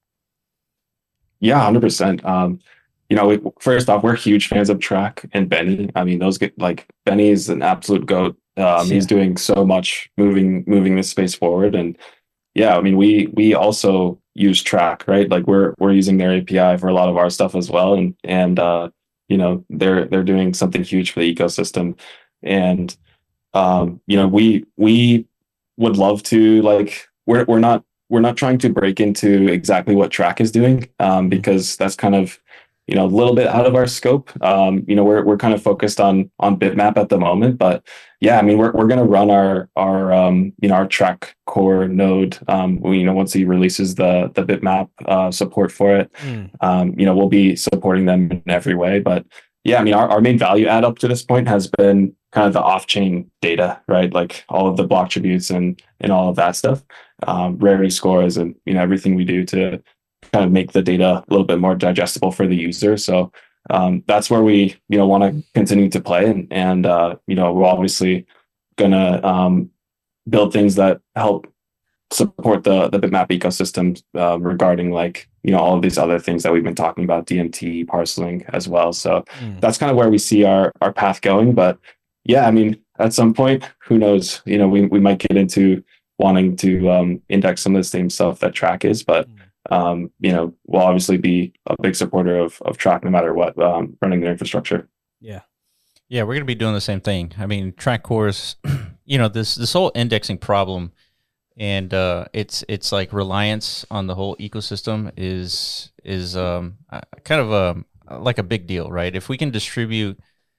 Yeah, one hundred percent. Um, you know, we, first off, we're huge fans of Track and Benny. I mean, those get like Benny is an absolute goat. Um, yeah. He's doing so much moving moving this space forward, and yeah, I mean, we we also use Track, right? Like we're we're using their A P I for a lot of our stuff as well, and and uh, you know, they're they're doing something huge for the ecosystem, and um, you know, we we would love to like we're we're not we're not trying to break into exactly what Track is doing, um, because that's kind of you know a little bit out of our scope. Um, you know, we're we're kind of focused on on Bitmap at the moment, but yeah, I mean, we're we're gonna run our our um, you know our Track Core node. Um, we, you know, once he releases the the Bitmap uh, support for it, mm. um, you know, we'll be supporting them in every way. But yeah, I mean, our, our main value add up to this point has been kind of the off chain data, right? Like all of the block attributes and and all of that stuff, um, rarity scores, and you know everything we do to kind of make the data a little bit more digestible for the user. So um, that's where we, you know, want to continue to play. And, and uh, you know, we're obviously going to um, build things that help support the, the Bitmap ecosystem uh, regarding like, you know, all of these other things that we've been talking about, D M T, parceling as well. So mm. that's kind of where we see our, our path going. But yeah, I mean, at some point, who knows, you know, we, we might get into wanting to um, index some of the same stuff that Track is, but mm. Um, you know, we'll obviously be a big supporter of of Track no matter what, um, running their infrastructure. Yeah. Yeah, we're going to be doing the same thing. I mean, Track Cores, you know, this this whole indexing problem and uh, it's it's like reliance on the whole ecosystem is is um, kind of a, like a big deal, right? If we can distribute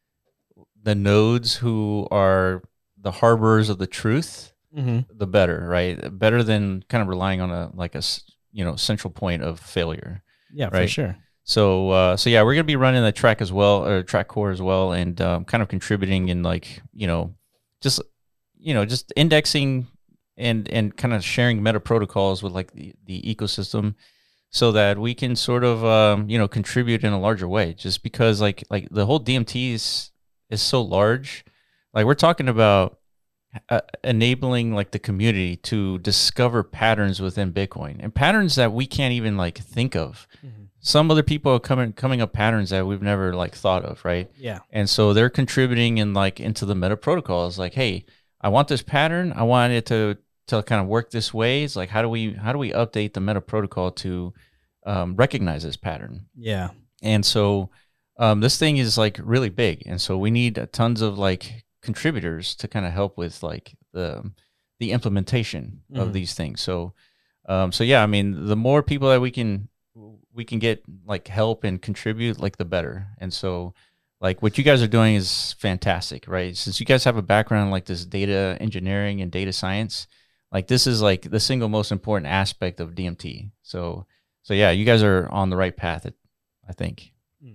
the nodes who are the harbors of the truth, mm-hmm. the better, right? Better than kind of relying on a like a you know, central point of failure. Yeah, right? for sure. So, uh, so yeah, we're going to be running the Track as well, or Track Core as well, and um, kind of contributing in like, you know, just, you know, just indexing and and kind of sharing meta protocols with like the, the ecosystem, so that we can sort of um, you know contribute in a larger way. Just because like like the whole D M T is is so large, like we're talking about uh, enabling like the community to discover patterns within Bitcoin, and patterns that we can't even like think of. Mm-hmm. Some other people are coming coming up patterns that we've never like thought of, right? Yeah. And so they're contributing in like into the meta protocols. Like, hey, I want this pattern. I want it to to kind of work this way. It's like, how do we how do we update the meta protocol to um, recognize this pattern? Yeah. And so um, this thing is like really big, and so we need tons of like contributors to kind of help with like the the implementation mm-hmm. of these things. So um, so yeah, I mean, the more people that we can we can get like help and contribute, like the better. And so like what you guys are doing is fantastic, right? Since you guys have a background like this data engineering and data science, like this is like the single most important aspect of D M T. So, so yeah, you guys are on the right path, I think.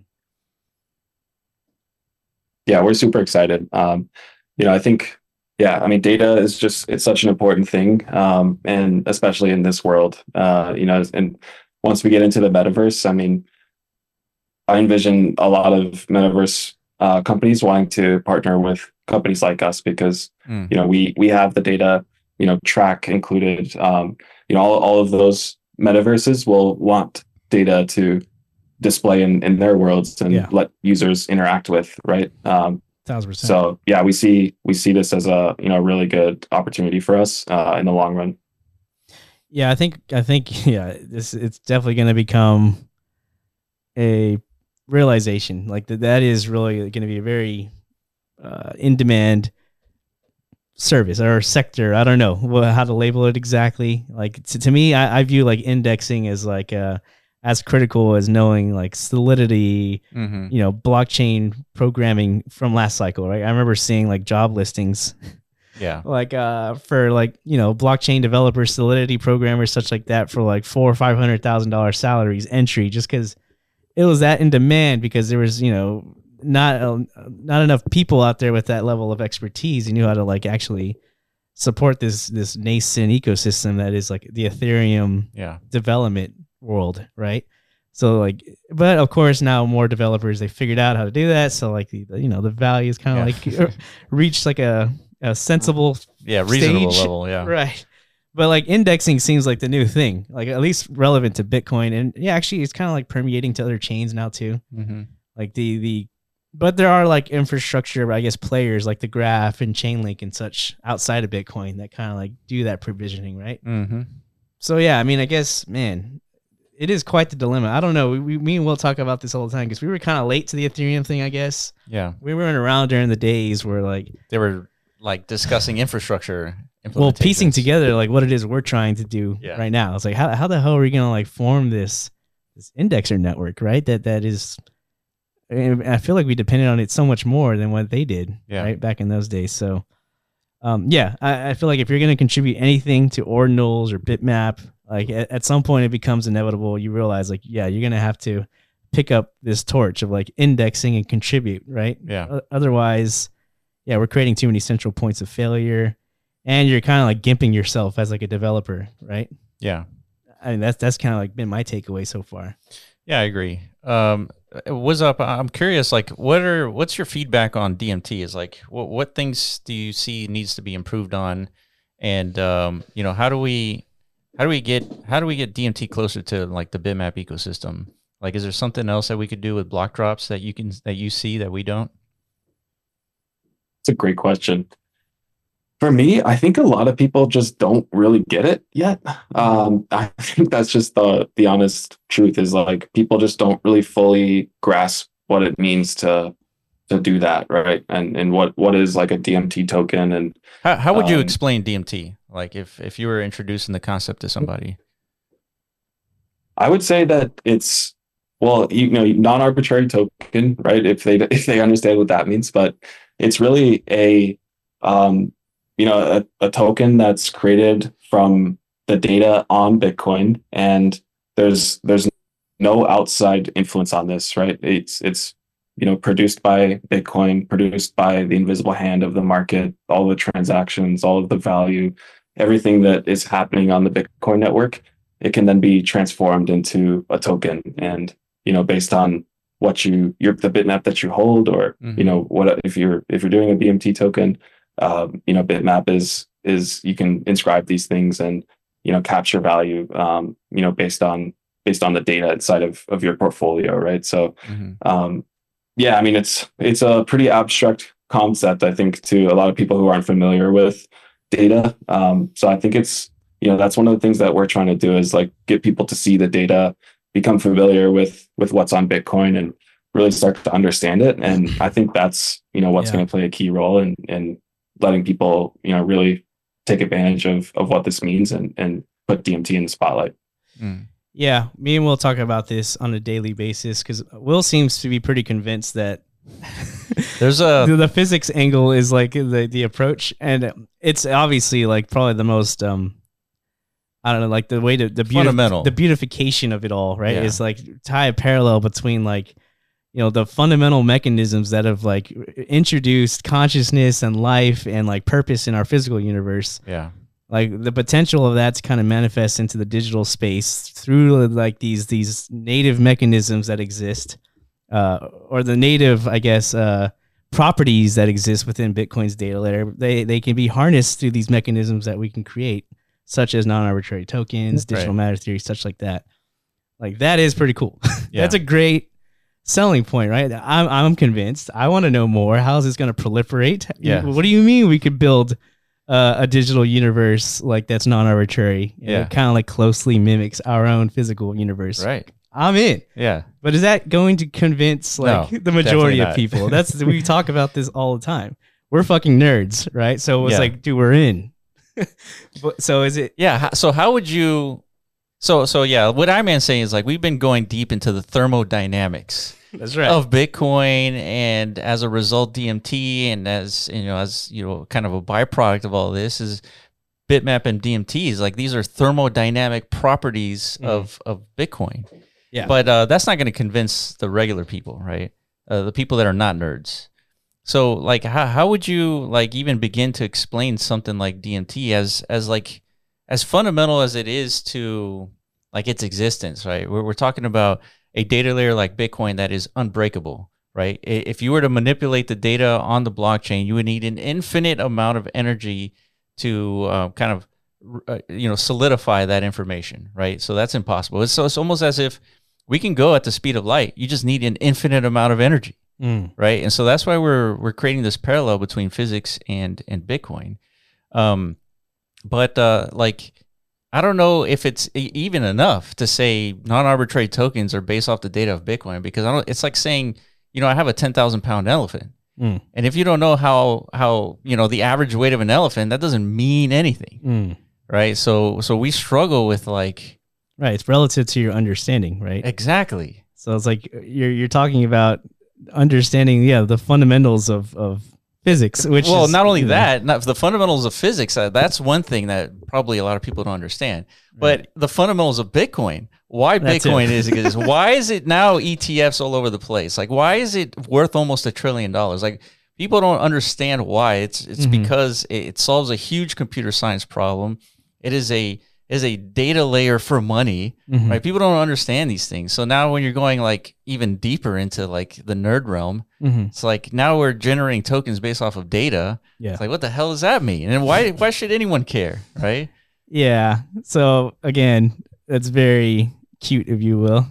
Yeah, we're super excited. Um, you know, I think, yeah, I mean, data is just, it's such an important thing. Um, and especially in this world, uh, you know, and once we get into the metaverse, I mean, I envision a lot of metaverse uh, companies wanting to partner with companies like us because, mm. you know, we we have the data, you know, track included. Um, you know, all, all of those metaverses will want data to display in, in their worlds and yeah. let users interact with, right? Um, Thousand percent. So yeah, we see we see this as a you know really good opportunity for us uh, in the long run. Yeah, I think I think yeah, this it's definitely going to become a realization like that. That is really going to be a very uh, in demand service or sector. I don't know how to label it exactly. Like to, to me, I, I view like indexing as like uh, as critical as knowing like Solidity, mm-hmm. you know, blockchain programming from last cycle. Right, I remember seeing like job listings. Yeah. Like uh for like, you know, blockchain developers, Solidity programmers, such like that for like four or five hundred thousand dollar salaries entry just because it was that in demand because there was, you know, not uh, not enough people out there with that level of expertise who knew how to like actually support this this nascent ecosystem that is like the Ethereum yeah. development world, right? So like, but of course now more developers, they figured out how to do that. So like the, you know, the value is kind of yeah. like reached like a a sensible yeah reasonable stage. level yeah right but like indexing seems like the new thing, like at least relevant to Bitcoin, and yeah actually it's kind of like permeating to other chains now too. Mm-hmm. Like the the but there are like infrastructure I guess players like the Graph and Chainlink and such outside of Bitcoin that kind of like do that provisioning, right? Mm-hmm. So yeah, I mean, I guess man, it is quite the dilemma. I don't know, we, we me and Will talk about this all the time because we were kind of late to the Ethereum thing, I guess. Yeah, we weren't around during the days where like they were like discussing infrastructure, well, piecing together like what it is we're trying to do yeah. right now. It's like how how the hell are we gonna like form this this indexer network, right? That that is, I feel like we depended on it so much more than what they did, yeah. right back in those days. So, um, yeah, I, I feel like if you're gonna contribute anything to Ordinals or Bitmap, like at, at some point it becomes inevitable. You realize like yeah, you're gonna have to pick up this torch of like indexing and contribute, right? Yeah. O- otherwise. Yeah, we're creating too many central points of failure, and you're kind of like gimping yourself as like a developer, right? Yeah, I mean that's that's kind of like been my takeaway so far. Yeah, I agree. Um, what's up? I'm curious. Like, what are what's your feedback on D M T? Is like, what what things do you see needs to be improved on, and um, you know, how do we how do we get how do we get D M T closer to like the Bitmap ecosystem? Like, is there something else that we could do with block drops that you can that you see that we don't? It's a great question. For me, I think a lot of people just don't really get it yet. Um, I think that's just the the honest truth is like people just don't really fully grasp what it means to to do that, right? And and what what is like a D M T token and how how would you um, explain D M T? Like if if you were introducing the concept to somebody, I would say that it's well, you know, non-arbitrary token, right? If they if they understand what that means, but it's really a, um, you know, a, a token that's created from the data on Bitcoin, and there's there's no outside influence on this, right? It's it's you know produced by Bitcoin, produced by the invisible hand of the market, all the transactions, all of the value, everything that is happening on the Bitcoin network, it can then be transformed into a token. And, you know, based on what you, your, the bitmap that you hold, or, Mhm. you know, what, if you're, if you're doing a B M T token, um, you know, bitmap is, is you can inscribe these things and, you know, capture value, um, you know, based on, based on the data inside of, of your portfolio. Right. So, Mhm. um, yeah, I mean, it's, it's a pretty abstract concept, I think, to a lot of people who aren't familiar with data. Um, so I think it's, you know, that's one of the things that we're trying to do, is like get people to see the data, become familiar with, with what's on Bitcoin, and really start to understand it. And I think that's, you know, what's Yeah. going to play a key role in, in letting people, you know, really take advantage of, of what this means, and, and put D M T in the spotlight. Mm. Yeah, me and Will talk about this on a daily basis, because Will seems to be pretty convinced that There's a the, the physics angle is like the the approach, and it's obviously like probably the most um I don't know, like the way to the beautif- Fundamental. the beautification of it all, right? Yeah. Is like tie a parallel between like, you know, the fundamental mechanisms that have like introduced consciousness and life and like purpose in our physical universe. yeah. Like the potential of that to kind of manifest into the digital space through like these these native mechanisms that exist, uh, or the native, I guess, uh, properties that exist within Bitcoin's data layer. They they can be harnessed through these mechanisms that we can create, such as non-arbitrary tokens, digital Right. matter theory, such like that. Like that is pretty cool. Yeah. That's a great selling point, right? I'm I'm convinced. I want to know more. How is this going to proliferate? Yeah. What do you mean we could build uh, a digital universe like that's non-arbitrary? Yeah. It kind of like closely mimics our own physical universe. Right. I'm in. Yeah. But is that going to convince like No, the majority definitely of not. people? That's we talk about this all the time. We're fucking nerds, right? So it's Yeah. like, dude, we're in. But, so is it? Yeah. ho- So how would you? So so yeah. What I'm saying is like we've been going deep into the thermodynamics That's right. of Bitcoin, and as a result, D M T, and as you know, as you know, kind of a byproduct of all this is Bitmap and D M Ts. Like these are thermodynamic properties Mhm. of of Bitcoin. Yeah. But uh, that's not going to convince the regular people, right? Uh, the people that are not nerds. So like, how how would you like even begin to explain something like D M T as as like as fundamental as it is to like its existence, right? We're we're talking about a data layer like Bitcoin that is unbreakable, right? I- If you were to manipulate the data on the blockchain, you would need an infinite amount of energy to uh, kind of uh, you know solidify that information, right? So that's impossible. It's so it's almost as if we can go at the speed of light. You just need an infinite amount of energy, Mm. right? And so that's why we're we're creating this parallel between physics and and Bitcoin. Um, but uh, like, I don't know if it's e- even enough to say non-arbitrary tokens are based off the data of Bitcoin, because I don't. It's like saying, you know, I have a ten thousand pound elephant, Mm. and if you don't know how how you know the average weight of an elephant, that doesn't mean anything, Mm. right? So so we struggle with like Right. It's relative to your understanding, right? exactly. So it's like you're you're talking about understanding, yeah, the fundamentals of, of physics. Which well, is, not only you know, that, not the fundamentals of physics. Uh, that's one thing that probably a lot of people don't understand. But the fundamentals of Bitcoin, why That's Bitcoin it. is is why is it now E T Fs all over the place? Like, why is it worth almost a trillion dollars? Like, people don't understand why. It's it's Mhm. because it, it solves a huge computer science problem. It is a is a data layer for money. Mhm. Right? People don't understand these things. So now when you're going like even deeper into like the nerd realm, Mhm. it's like now we're generating tokens based off of data. Yeah. It's like, what the hell does that mean? And why why should anyone care? Right? Yeah. So again, that's very cute, if you will.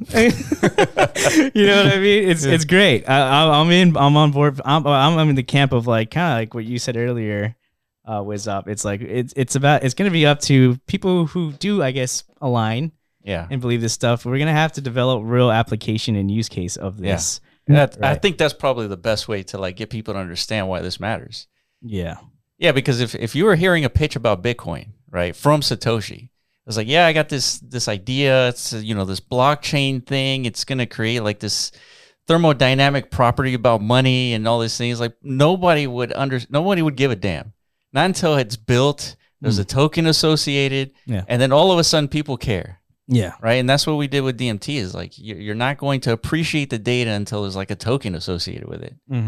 You know what I mean? It's it's great. I, I, I'm in. I'm on board. I'm I'm I'm in the camp of like kind of like what you said earlier. Uh, was up. It's like it's it's about it's going to be up to people who do, I guess, align Yeah. and believe this stuff. We're going to have to develop real application and use case of Yeah. this. And that, I Right. think that's probably the best way to like get people to understand why this matters. Yeah. Yeah, because if, if you were hearing a pitch about Bitcoin, right, from Satoshi, it's like, yeah, I got this this idea. It's uh, you know this blockchain thing. It's gonna create like this thermodynamic property about money and all these things. Like nobody would under nobody would give a damn. Not until it's built. There's a token associated, Yeah. and then all of a sudden people care, Yeah. right? And that's what we did with D M T. Is like you're you're not going to appreciate the data until there's like a token associated with it. Mm-hmm.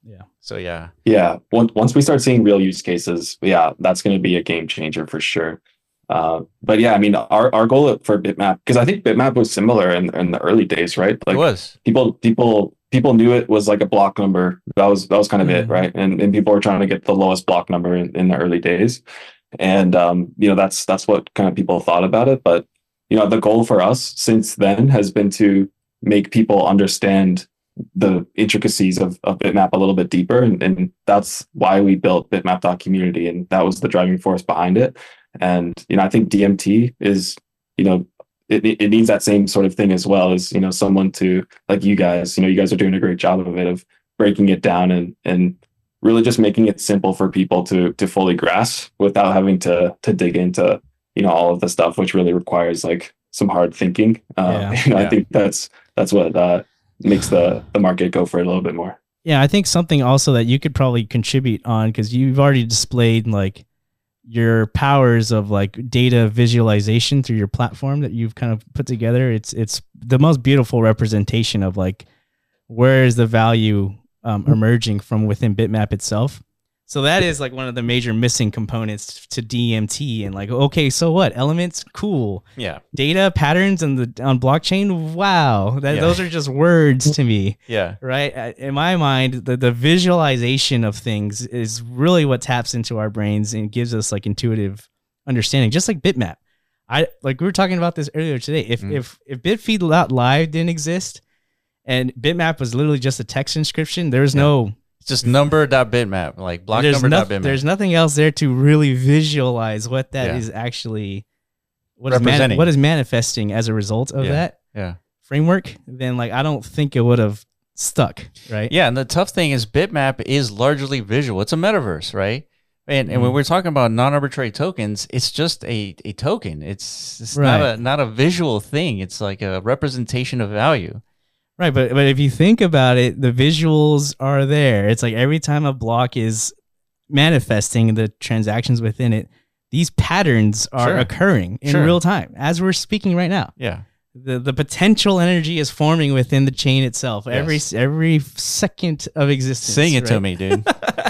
Yeah. So yeah. Yeah. Once once we start seeing real use cases, yeah, that's going to be a game changer for sure. Uh, but yeah, I mean, our, our goal for Bitmap, because I think Bitmap was similar in, in the early days, right? Like it was. people people people knew it was like a block number. That was that was kind of Mhm. it, right? And and people were trying to get the lowest block number in, in the early days. And um, you know, that's that's what kind of people thought about it. But you know, the goal for us since then has been to make people understand the intricacies of, of Bitmap a little bit deeper. And, and that's why we built bitmap.community. And that was the driving force behind it. And, you know, I think D M T is, you know, it, it needs that same sort of thing as well as, you know, someone to like you guys, you know, you guys are doing a great job of it, of breaking it down and, and really just making it simple for people to, to fully grasp without having to, to dig into, you know, all of the stuff, which really requires like some hard thinking. Uh, Yeah. you know, Yeah. I think that's, that's what, uh, makes the the market go for it a little bit more. Yeah, I think something also that you could probably contribute on, because you've already displayed like your powers of like data visualization through your platform that you've kind of put together. It's it's the most beautiful representation of like where is the value um, emerging from within Bitmap itself. So that is like one of the major missing components to D M T. And like, okay, so what? Elements, cool. Yeah. Data patterns and the on blockchain, wow. That Yeah. those are just words to me. Yeah. Right. Uh, In my mind, the, the visualization of things is really what taps into our brains and gives us like intuitive understanding, just like Bitmap. I like we were talking about this earlier today. If Mm. if if Bitfeed Live didn't exist and Bitmap was literally just a text inscription, there's Yeah. no It's just number.bitmap, like block there's, noth- number.bitmap. there's nothing else there to really visualize what that Yeah. is actually what is, Representing. mani- what is manifesting as a result of Yeah. that yeah. framework. Then like I don't think it would have stuck. Right. Yeah, and the tough thing is Bitmap is largely visual. It's a metaverse, right? And and when Mhm. we're talking about non-arbitrary tokens, it's just a, a token. It's it's not Right. a not a visual thing. It's like a representation of value. Right, but but if you think about it, the visuals are there. It's like every time a block is manifesting the transactions within it, these patterns are Sure. occurring in Sure. real time as we're speaking right now. Yeah. The the potential energy is forming within the chain itself. Every Yes. every second of existence. Sing it to right? me, dude.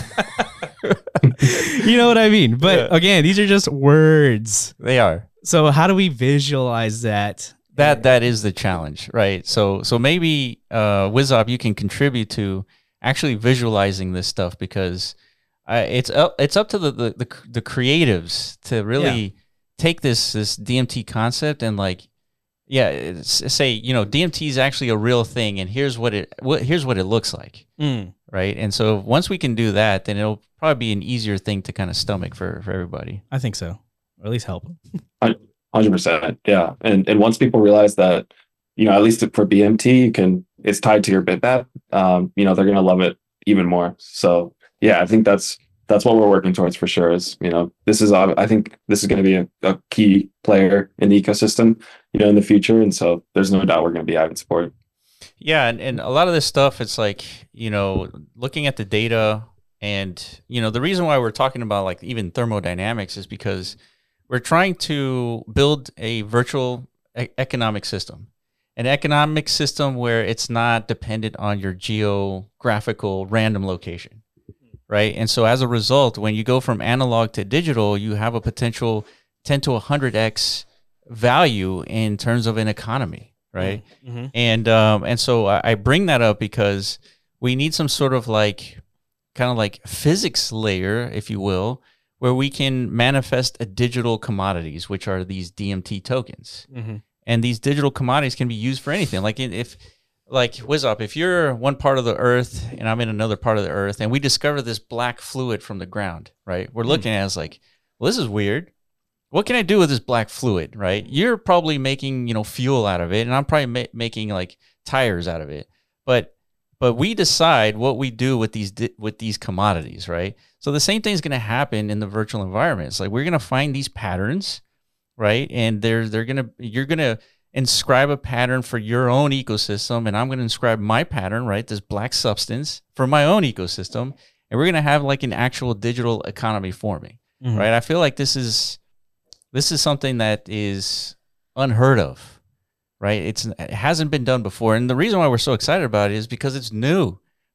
You know what I mean? But Yeah. again, these are just words. They are. So how do we visualize that? That that is the challenge, right? So so maybe uh Wizop, you can contribute to actually visualizing this stuff, because I, it's up it's up to the the, the, the creatives to really take this this D M T concept and like yeah, it's, say, you know, D M T is actually a real thing, and here's what it what here's what it looks like, Mm, right? And so once we can do that, then it'll probably be an easier thing to kind of stomach for for everybody. I think so. Or at least help. one hundred percent. Yeah. And and once people realize that, you know, at least for B M T, you can, it's tied to your Bitmap, um, you know, they're going to love it even more. So yeah, I think that's, that's what we're working towards for sure is, you know, this is, uh, I think this is going to be a, a key player in the ecosystem, you know, in the future. And so there's no doubt we're going to be having support. Yeah, and, and a lot of this stuff, it's like, you know, looking at the data, and, you know, the reason why we're talking about like even thermodynamics is because we're trying to build a virtual e- economic system, an economic system where it's not dependent on your geographical random location, right? And so as a result, when you go from analog to digital, you have a potential ten to one hundred x value in terms of an economy, right? Mm-hmm. And um, and so I, I bring that up because we need some sort of like kind of like physics layer, if you will, where we can manifest a digital commodities, which are these D M T tokens. Mm-hmm. And these digital commodities can be used for anything. Like if, like Wizop, if you're one part of the earth and I'm in another part of the earth, and we discover this black fluid from the ground, right? We're looking at it as like, well, this is weird. What can I do with this black fluid, right? You're probably making, you know, fuel out of it, and I'm probably ma- making like tires out of it. But but we decide what we do with these di- with these commodities, right? So the same thing is going to happen in the virtual environment. It's like we're going to find these patterns, right? And they're they're going to you're going to inscribe a pattern for your own ecosystem, and I'm going to inscribe my pattern, right? This black substance for my own ecosystem, and we're going to have like an actual digital economy forming, Mhm. right? I feel like this is this is something that is unheard of, right? It's it hasn't been done before, and the reason why we're so excited about it is because it's new,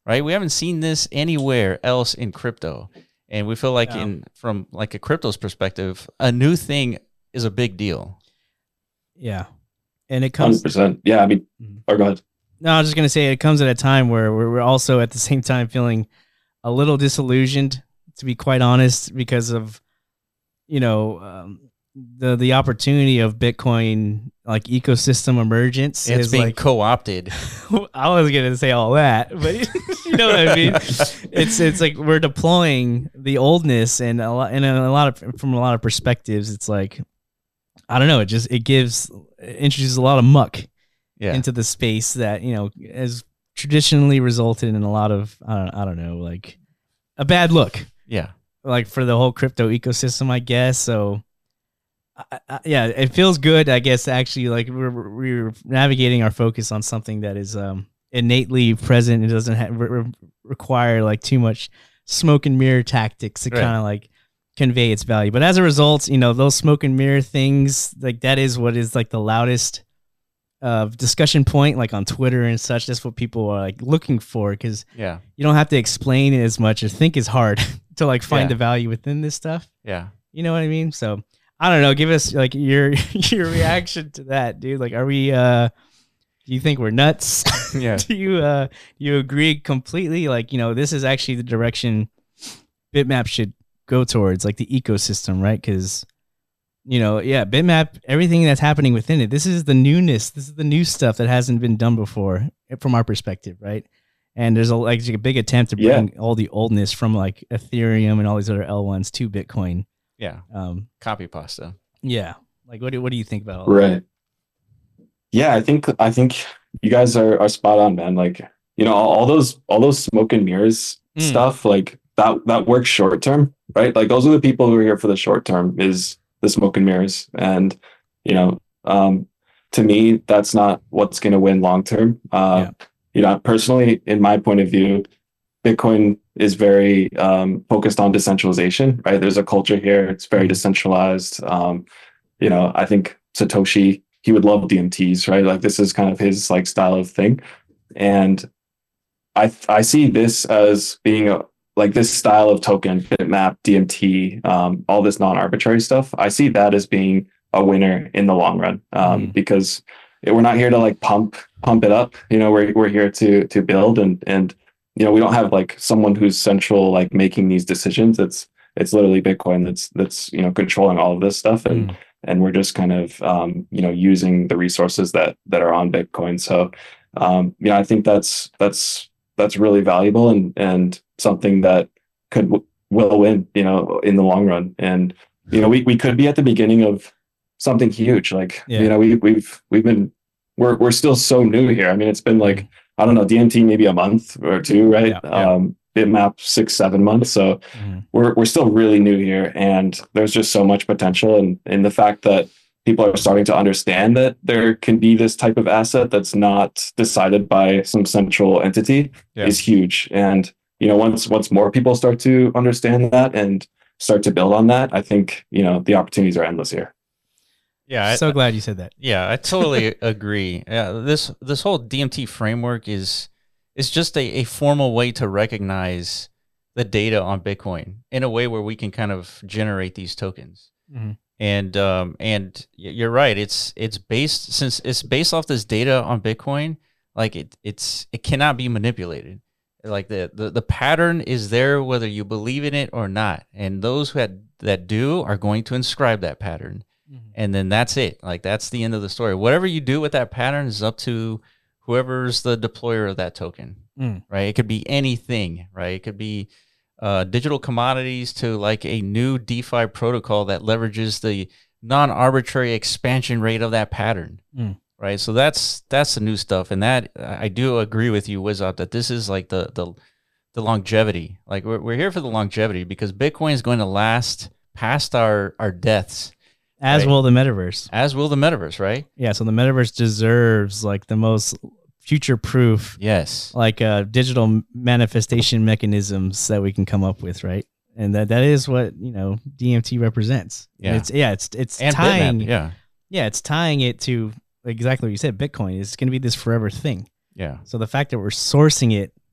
right? We haven't seen this anywhere else in crypto. And we feel like Yeah. in from like a crypto's perspective, a new thing is a big deal. Yeah. And it one hundred comes, percent. Yeah, I mean, Mhm. or go ahead. no, I was just going to say it comes at a time where we're, we're also at the same time feeling a little disillusioned, to be quite honest, because of, you know, um, the, the opportunity of Bitcoin, like ecosystem emergence. It's is being like, co-opted. I was going to say all that, but you know what I mean? It's, it's like we're deploying the oldness and a lot, and a lot of, from a lot of perspectives, it's like, I don't know. It just, it gives, it introduces a lot of muck Yeah. into the space that, you know, has traditionally resulted in a lot of, I don't, I don't know, like a bad look, Yeah. like for the whole crypto ecosystem, I guess. So, I, I, yeah, it feels good, I guess, actually, like we're, we're navigating our focus on something that is um, innately present. It doesn't ha- re- re- require like too much smoke and mirror tactics to Right. kind of like convey its value. But as a result, you know, those smoke and mirror things, like that is what is like the loudest uh, discussion point, like on Twitter and such. That's what people are like looking for, because Yeah. you don't have to explain it as much or think as hard to like find Yeah. the value within this stuff. Yeah. You know what I mean? So I don't know. Give us like your your reaction to that, dude. Like, are we? uh Do you think we're nuts? Yeah. do you uh you agree completely? Like, you know, this is actually the direction Bitmap should go towards, like the ecosystem, right? Because you know, yeah, Bitmap, everything that's happening within it. This is the newness. This is the new stuff that hasn't been done before, from our perspective, right? And there's a like a big attempt to Yeah. bring all the oldness from like Ethereum and all these other L ones to Bitcoin. Yeah. Um, Copy pasta. yeah. Like, what do what do you think about all that? Right. Yeah, I think I think you guys are are spot on, man. Like, you know, all, all those all those smoke and mirrors Mm. stuff, like that that works short term, right? Like those are the people who are here for the short term, is the smoke and mirrors. And, you know, um, to me, that's not what's gonna win long term. Uh Yeah. you know, personally, in my point of view, Bitcoin is very um, focused on decentralization, right? There's a culture here. It's very decentralized. Um, you know, I think Satoshi, he would love D M Ts, right? Like this is kind of his like style of thing. And I I see this as being a, like this style of token, Bitmap, D M T, um, all this non-arbitrary stuff. I see that as being a winner in the long run, um, Mhm. because we're not here to like pump pump it up. You know, we're we're here to to build, and and you know, we don't have like someone who's central like making these decisions. It's it's literally Bitcoin that's that's you know controlling all of this stuff, and Mm. and we're just kind of um, you know using the resources that that are on Bitcoin. So um, you know, I think that's that's that's really valuable, and and something that could will win, you know, in the long run. And you know, we we could be at the beginning of something huge. Like Yeah. you know, we we've we've been we're we're still so new here. I mean, it's been like I don't know, D M T maybe a month or two, right? Yeah, yeah. Um, Bitmap six seven months. So Mhm. we're we're still really new here, and there's just so much potential. And in the fact that people are starting to understand that there can be this type of asset that's not decided by some central entity Yeah. is huge. And you know, once once more people start to understand that and start to build on that, I think you know the opportunities are endless here. Yeah. I, So glad you said that. Yeah, I totally agree. Yeah, this this whole D M T framework is is just a, a formal way to recognize the data on Bitcoin in a way where we can kind of generate these tokens. Mhm. And um and y- you're right. It's it's based since it's based off this data on Bitcoin. Like it it's it cannot be manipulated. Like the the, the pattern is there whether you believe in it or not. And those who had, that do are going to inscribe that pattern. And then that's it. Like that's the end of the story. Whatever you do with that pattern is up to whoever's the deployer of that token, Mm. right? It could be anything, right? It could be uh, digital commodities to like a new DeFi protocol that leverages the non-arbitrary expansion rate of that pattern, Mm. right? So that's that's the new stuff, and that I do agree with you, Wizop, that this is like the the the longevity. Like we're we're here for the longevity because Bitcoin is going to last past our our deaths. As Right. will the metaverse. As will the metaverse, right? Yeah. So the metaverse deserves like the most future proof, Yes. like uh, digital manifestation mechanisms that we can come up with, right? And that that is what you know D M T represents. And Yeah. it's yeah, it's it's And tying Bitmap, yeah. yeah, it's tying it to exactly what you said. Bitcoin is going to be this forever thing. Yeah. So the fact that we're sourcing it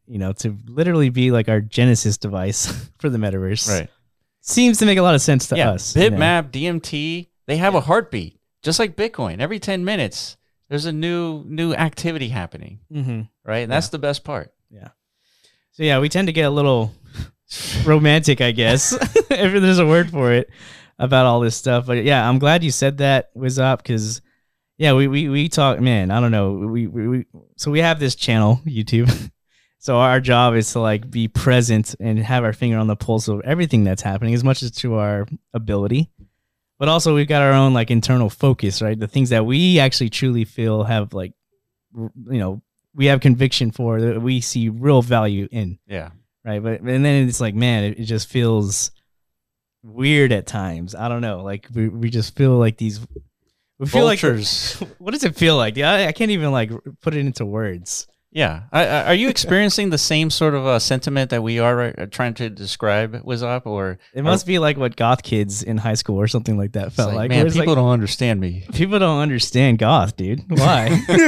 you know, to literally be like our Genesis device for the metaverse. Right. Seems to make a lot of sense to yeah. us. You know? Bitmap, D M T, they have a heartbeat, just like Bitcoin. Every ten minutes, there's a new new activity happening, Mm-hmm. right? And that's the best part. Yeah. So yeah, we tend to get a little romantic, I guess, if there's a word for it, about all this stuff. But yeah, I'm glad you said that, Wizop, because yeah, we we we talk. Man, I don't know. We, we we so we have this channel, YouTube. So our job is to like be present and have our finger on the pulse of everything that's happening, as much as to our ability. But also we've got our own like internal focus, right? The things that we actually truly feel have like, you know, we have conviction for, that we see real value in. Yeah. Right. But and then it's like, man, it, it just feels weird at times. I don't know. Like we, we just feel like these, we feel Vultures. like, what does it feel like? Yeah, I, I can't even like put it into words. Yeah. I, I, are you experiencing the same sort of uh, sentiment that we are uh, trying to describe, Wizop? Or It must be like what goth kids in high school or something like that felt like, like. man, where it's people like, don't understand me. people don't understand goth, dude. Why?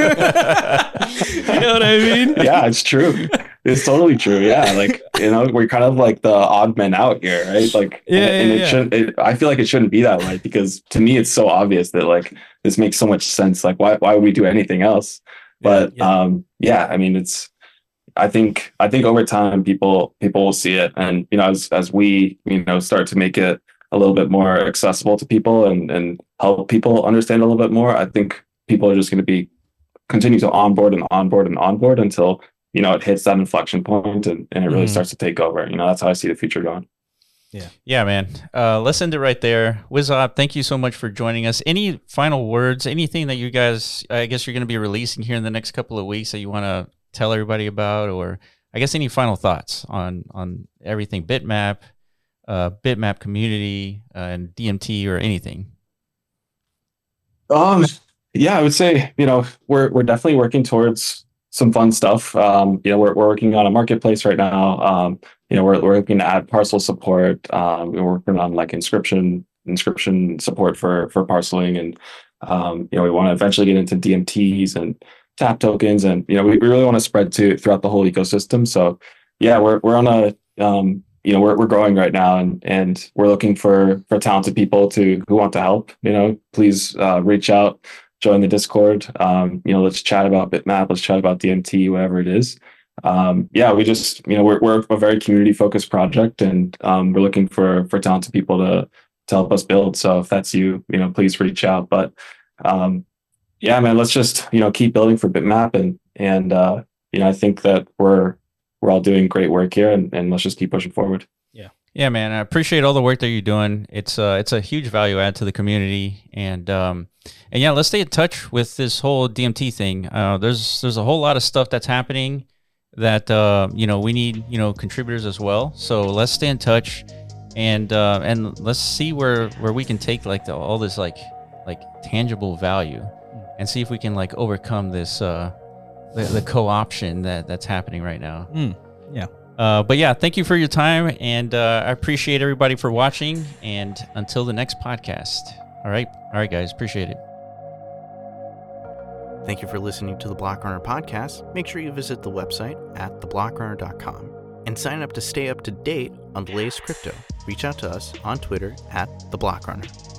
You know what I mean? Yeah, it's true. It's totally true. Yeah, like you know, we're kind of like the odd men out here, right? Like, Yeah, and, and yeah, it yeah. should. It, I feel like it shouldn't be that way because to me, it's so obvious that like this makes so much sense. Like, why why would we do anything else? But Yeah. um, yeah, I mean, it's. I think I think over time, people people will see it, and you know, as as we you know start to make it a little bit more accessible to people and and help people understand a little bit more, I think people are just going to be continue to onboard and onboard and onboard until you know it hits that inflection point and, and it really Mhm. starts to take over. You know, that's how I see the future going. Yeah, man. Uh, let's end it right there. Wizop, thank you so much for joining us. Any final words, anything that you guys, I guess you're going to be releasing here in the next couple of weeks that you want to tell everybody about, or I guess any final thoughts on, on everything Bitmap, uh, Bitmap community, uh, and D M T or anything? Um, yeah, I would say, you know, we're we're definitely working towards some fun stuff. Um, you know, we're we're working on a marketplace right now. Um, you know, we're we're looking to add parcel support. Um, we're working on like inscription inscription support for for parceling, and um, you know, we want to eventually get into D M Ts and tap tokens, and you know, we, we really want to spread to throughout the whole ecosystem. So, yeah, we're we're on a um, you know, we're we're growing right now, and and we're looking for for talented people to who want to help. You know, please uh, reach out, join the Discord. Um, you know, let's chat about Bitmap, let's chat about D M T, whatever it is. Um, yeah, we just you know we're we're a very community focused project, and um, we're looking for for talented people to to help us build. So if that's you, you know, please reach out. But um, yeah, man, let's just you know keep building for Bitmap, and and uh, you know I think that we're we're all doing great work here, and, and let's just keep pushing forward. Yeah, man. I appreciate all the work that you're doing. It's uh, it's a huge value add to the community, and um, and yeah, let's stay in touch with this whole D M T thing. Uh, there's there's a whole lot of stuff that's happening that uh, you know we need you know contributors as well. So let's stay in touch, and uh, and let's see where where we can take like the, all this like like tangible value, and see if we can like overcome this uh, the, the co-option that that's happening right now. Mm, yeah. Uh, but yeah, thank you for your time, and uh, I appreciate everybody for watching, and until the next podcast. All right. All right, guys. Appreciate it. Thank you for listening to the Blockrunner podcast. Make sure you visit the website at the blockrunner dot com and sign up to stay up to date on the latest crypto. Reach out to us on Twitter at the Blockrunner.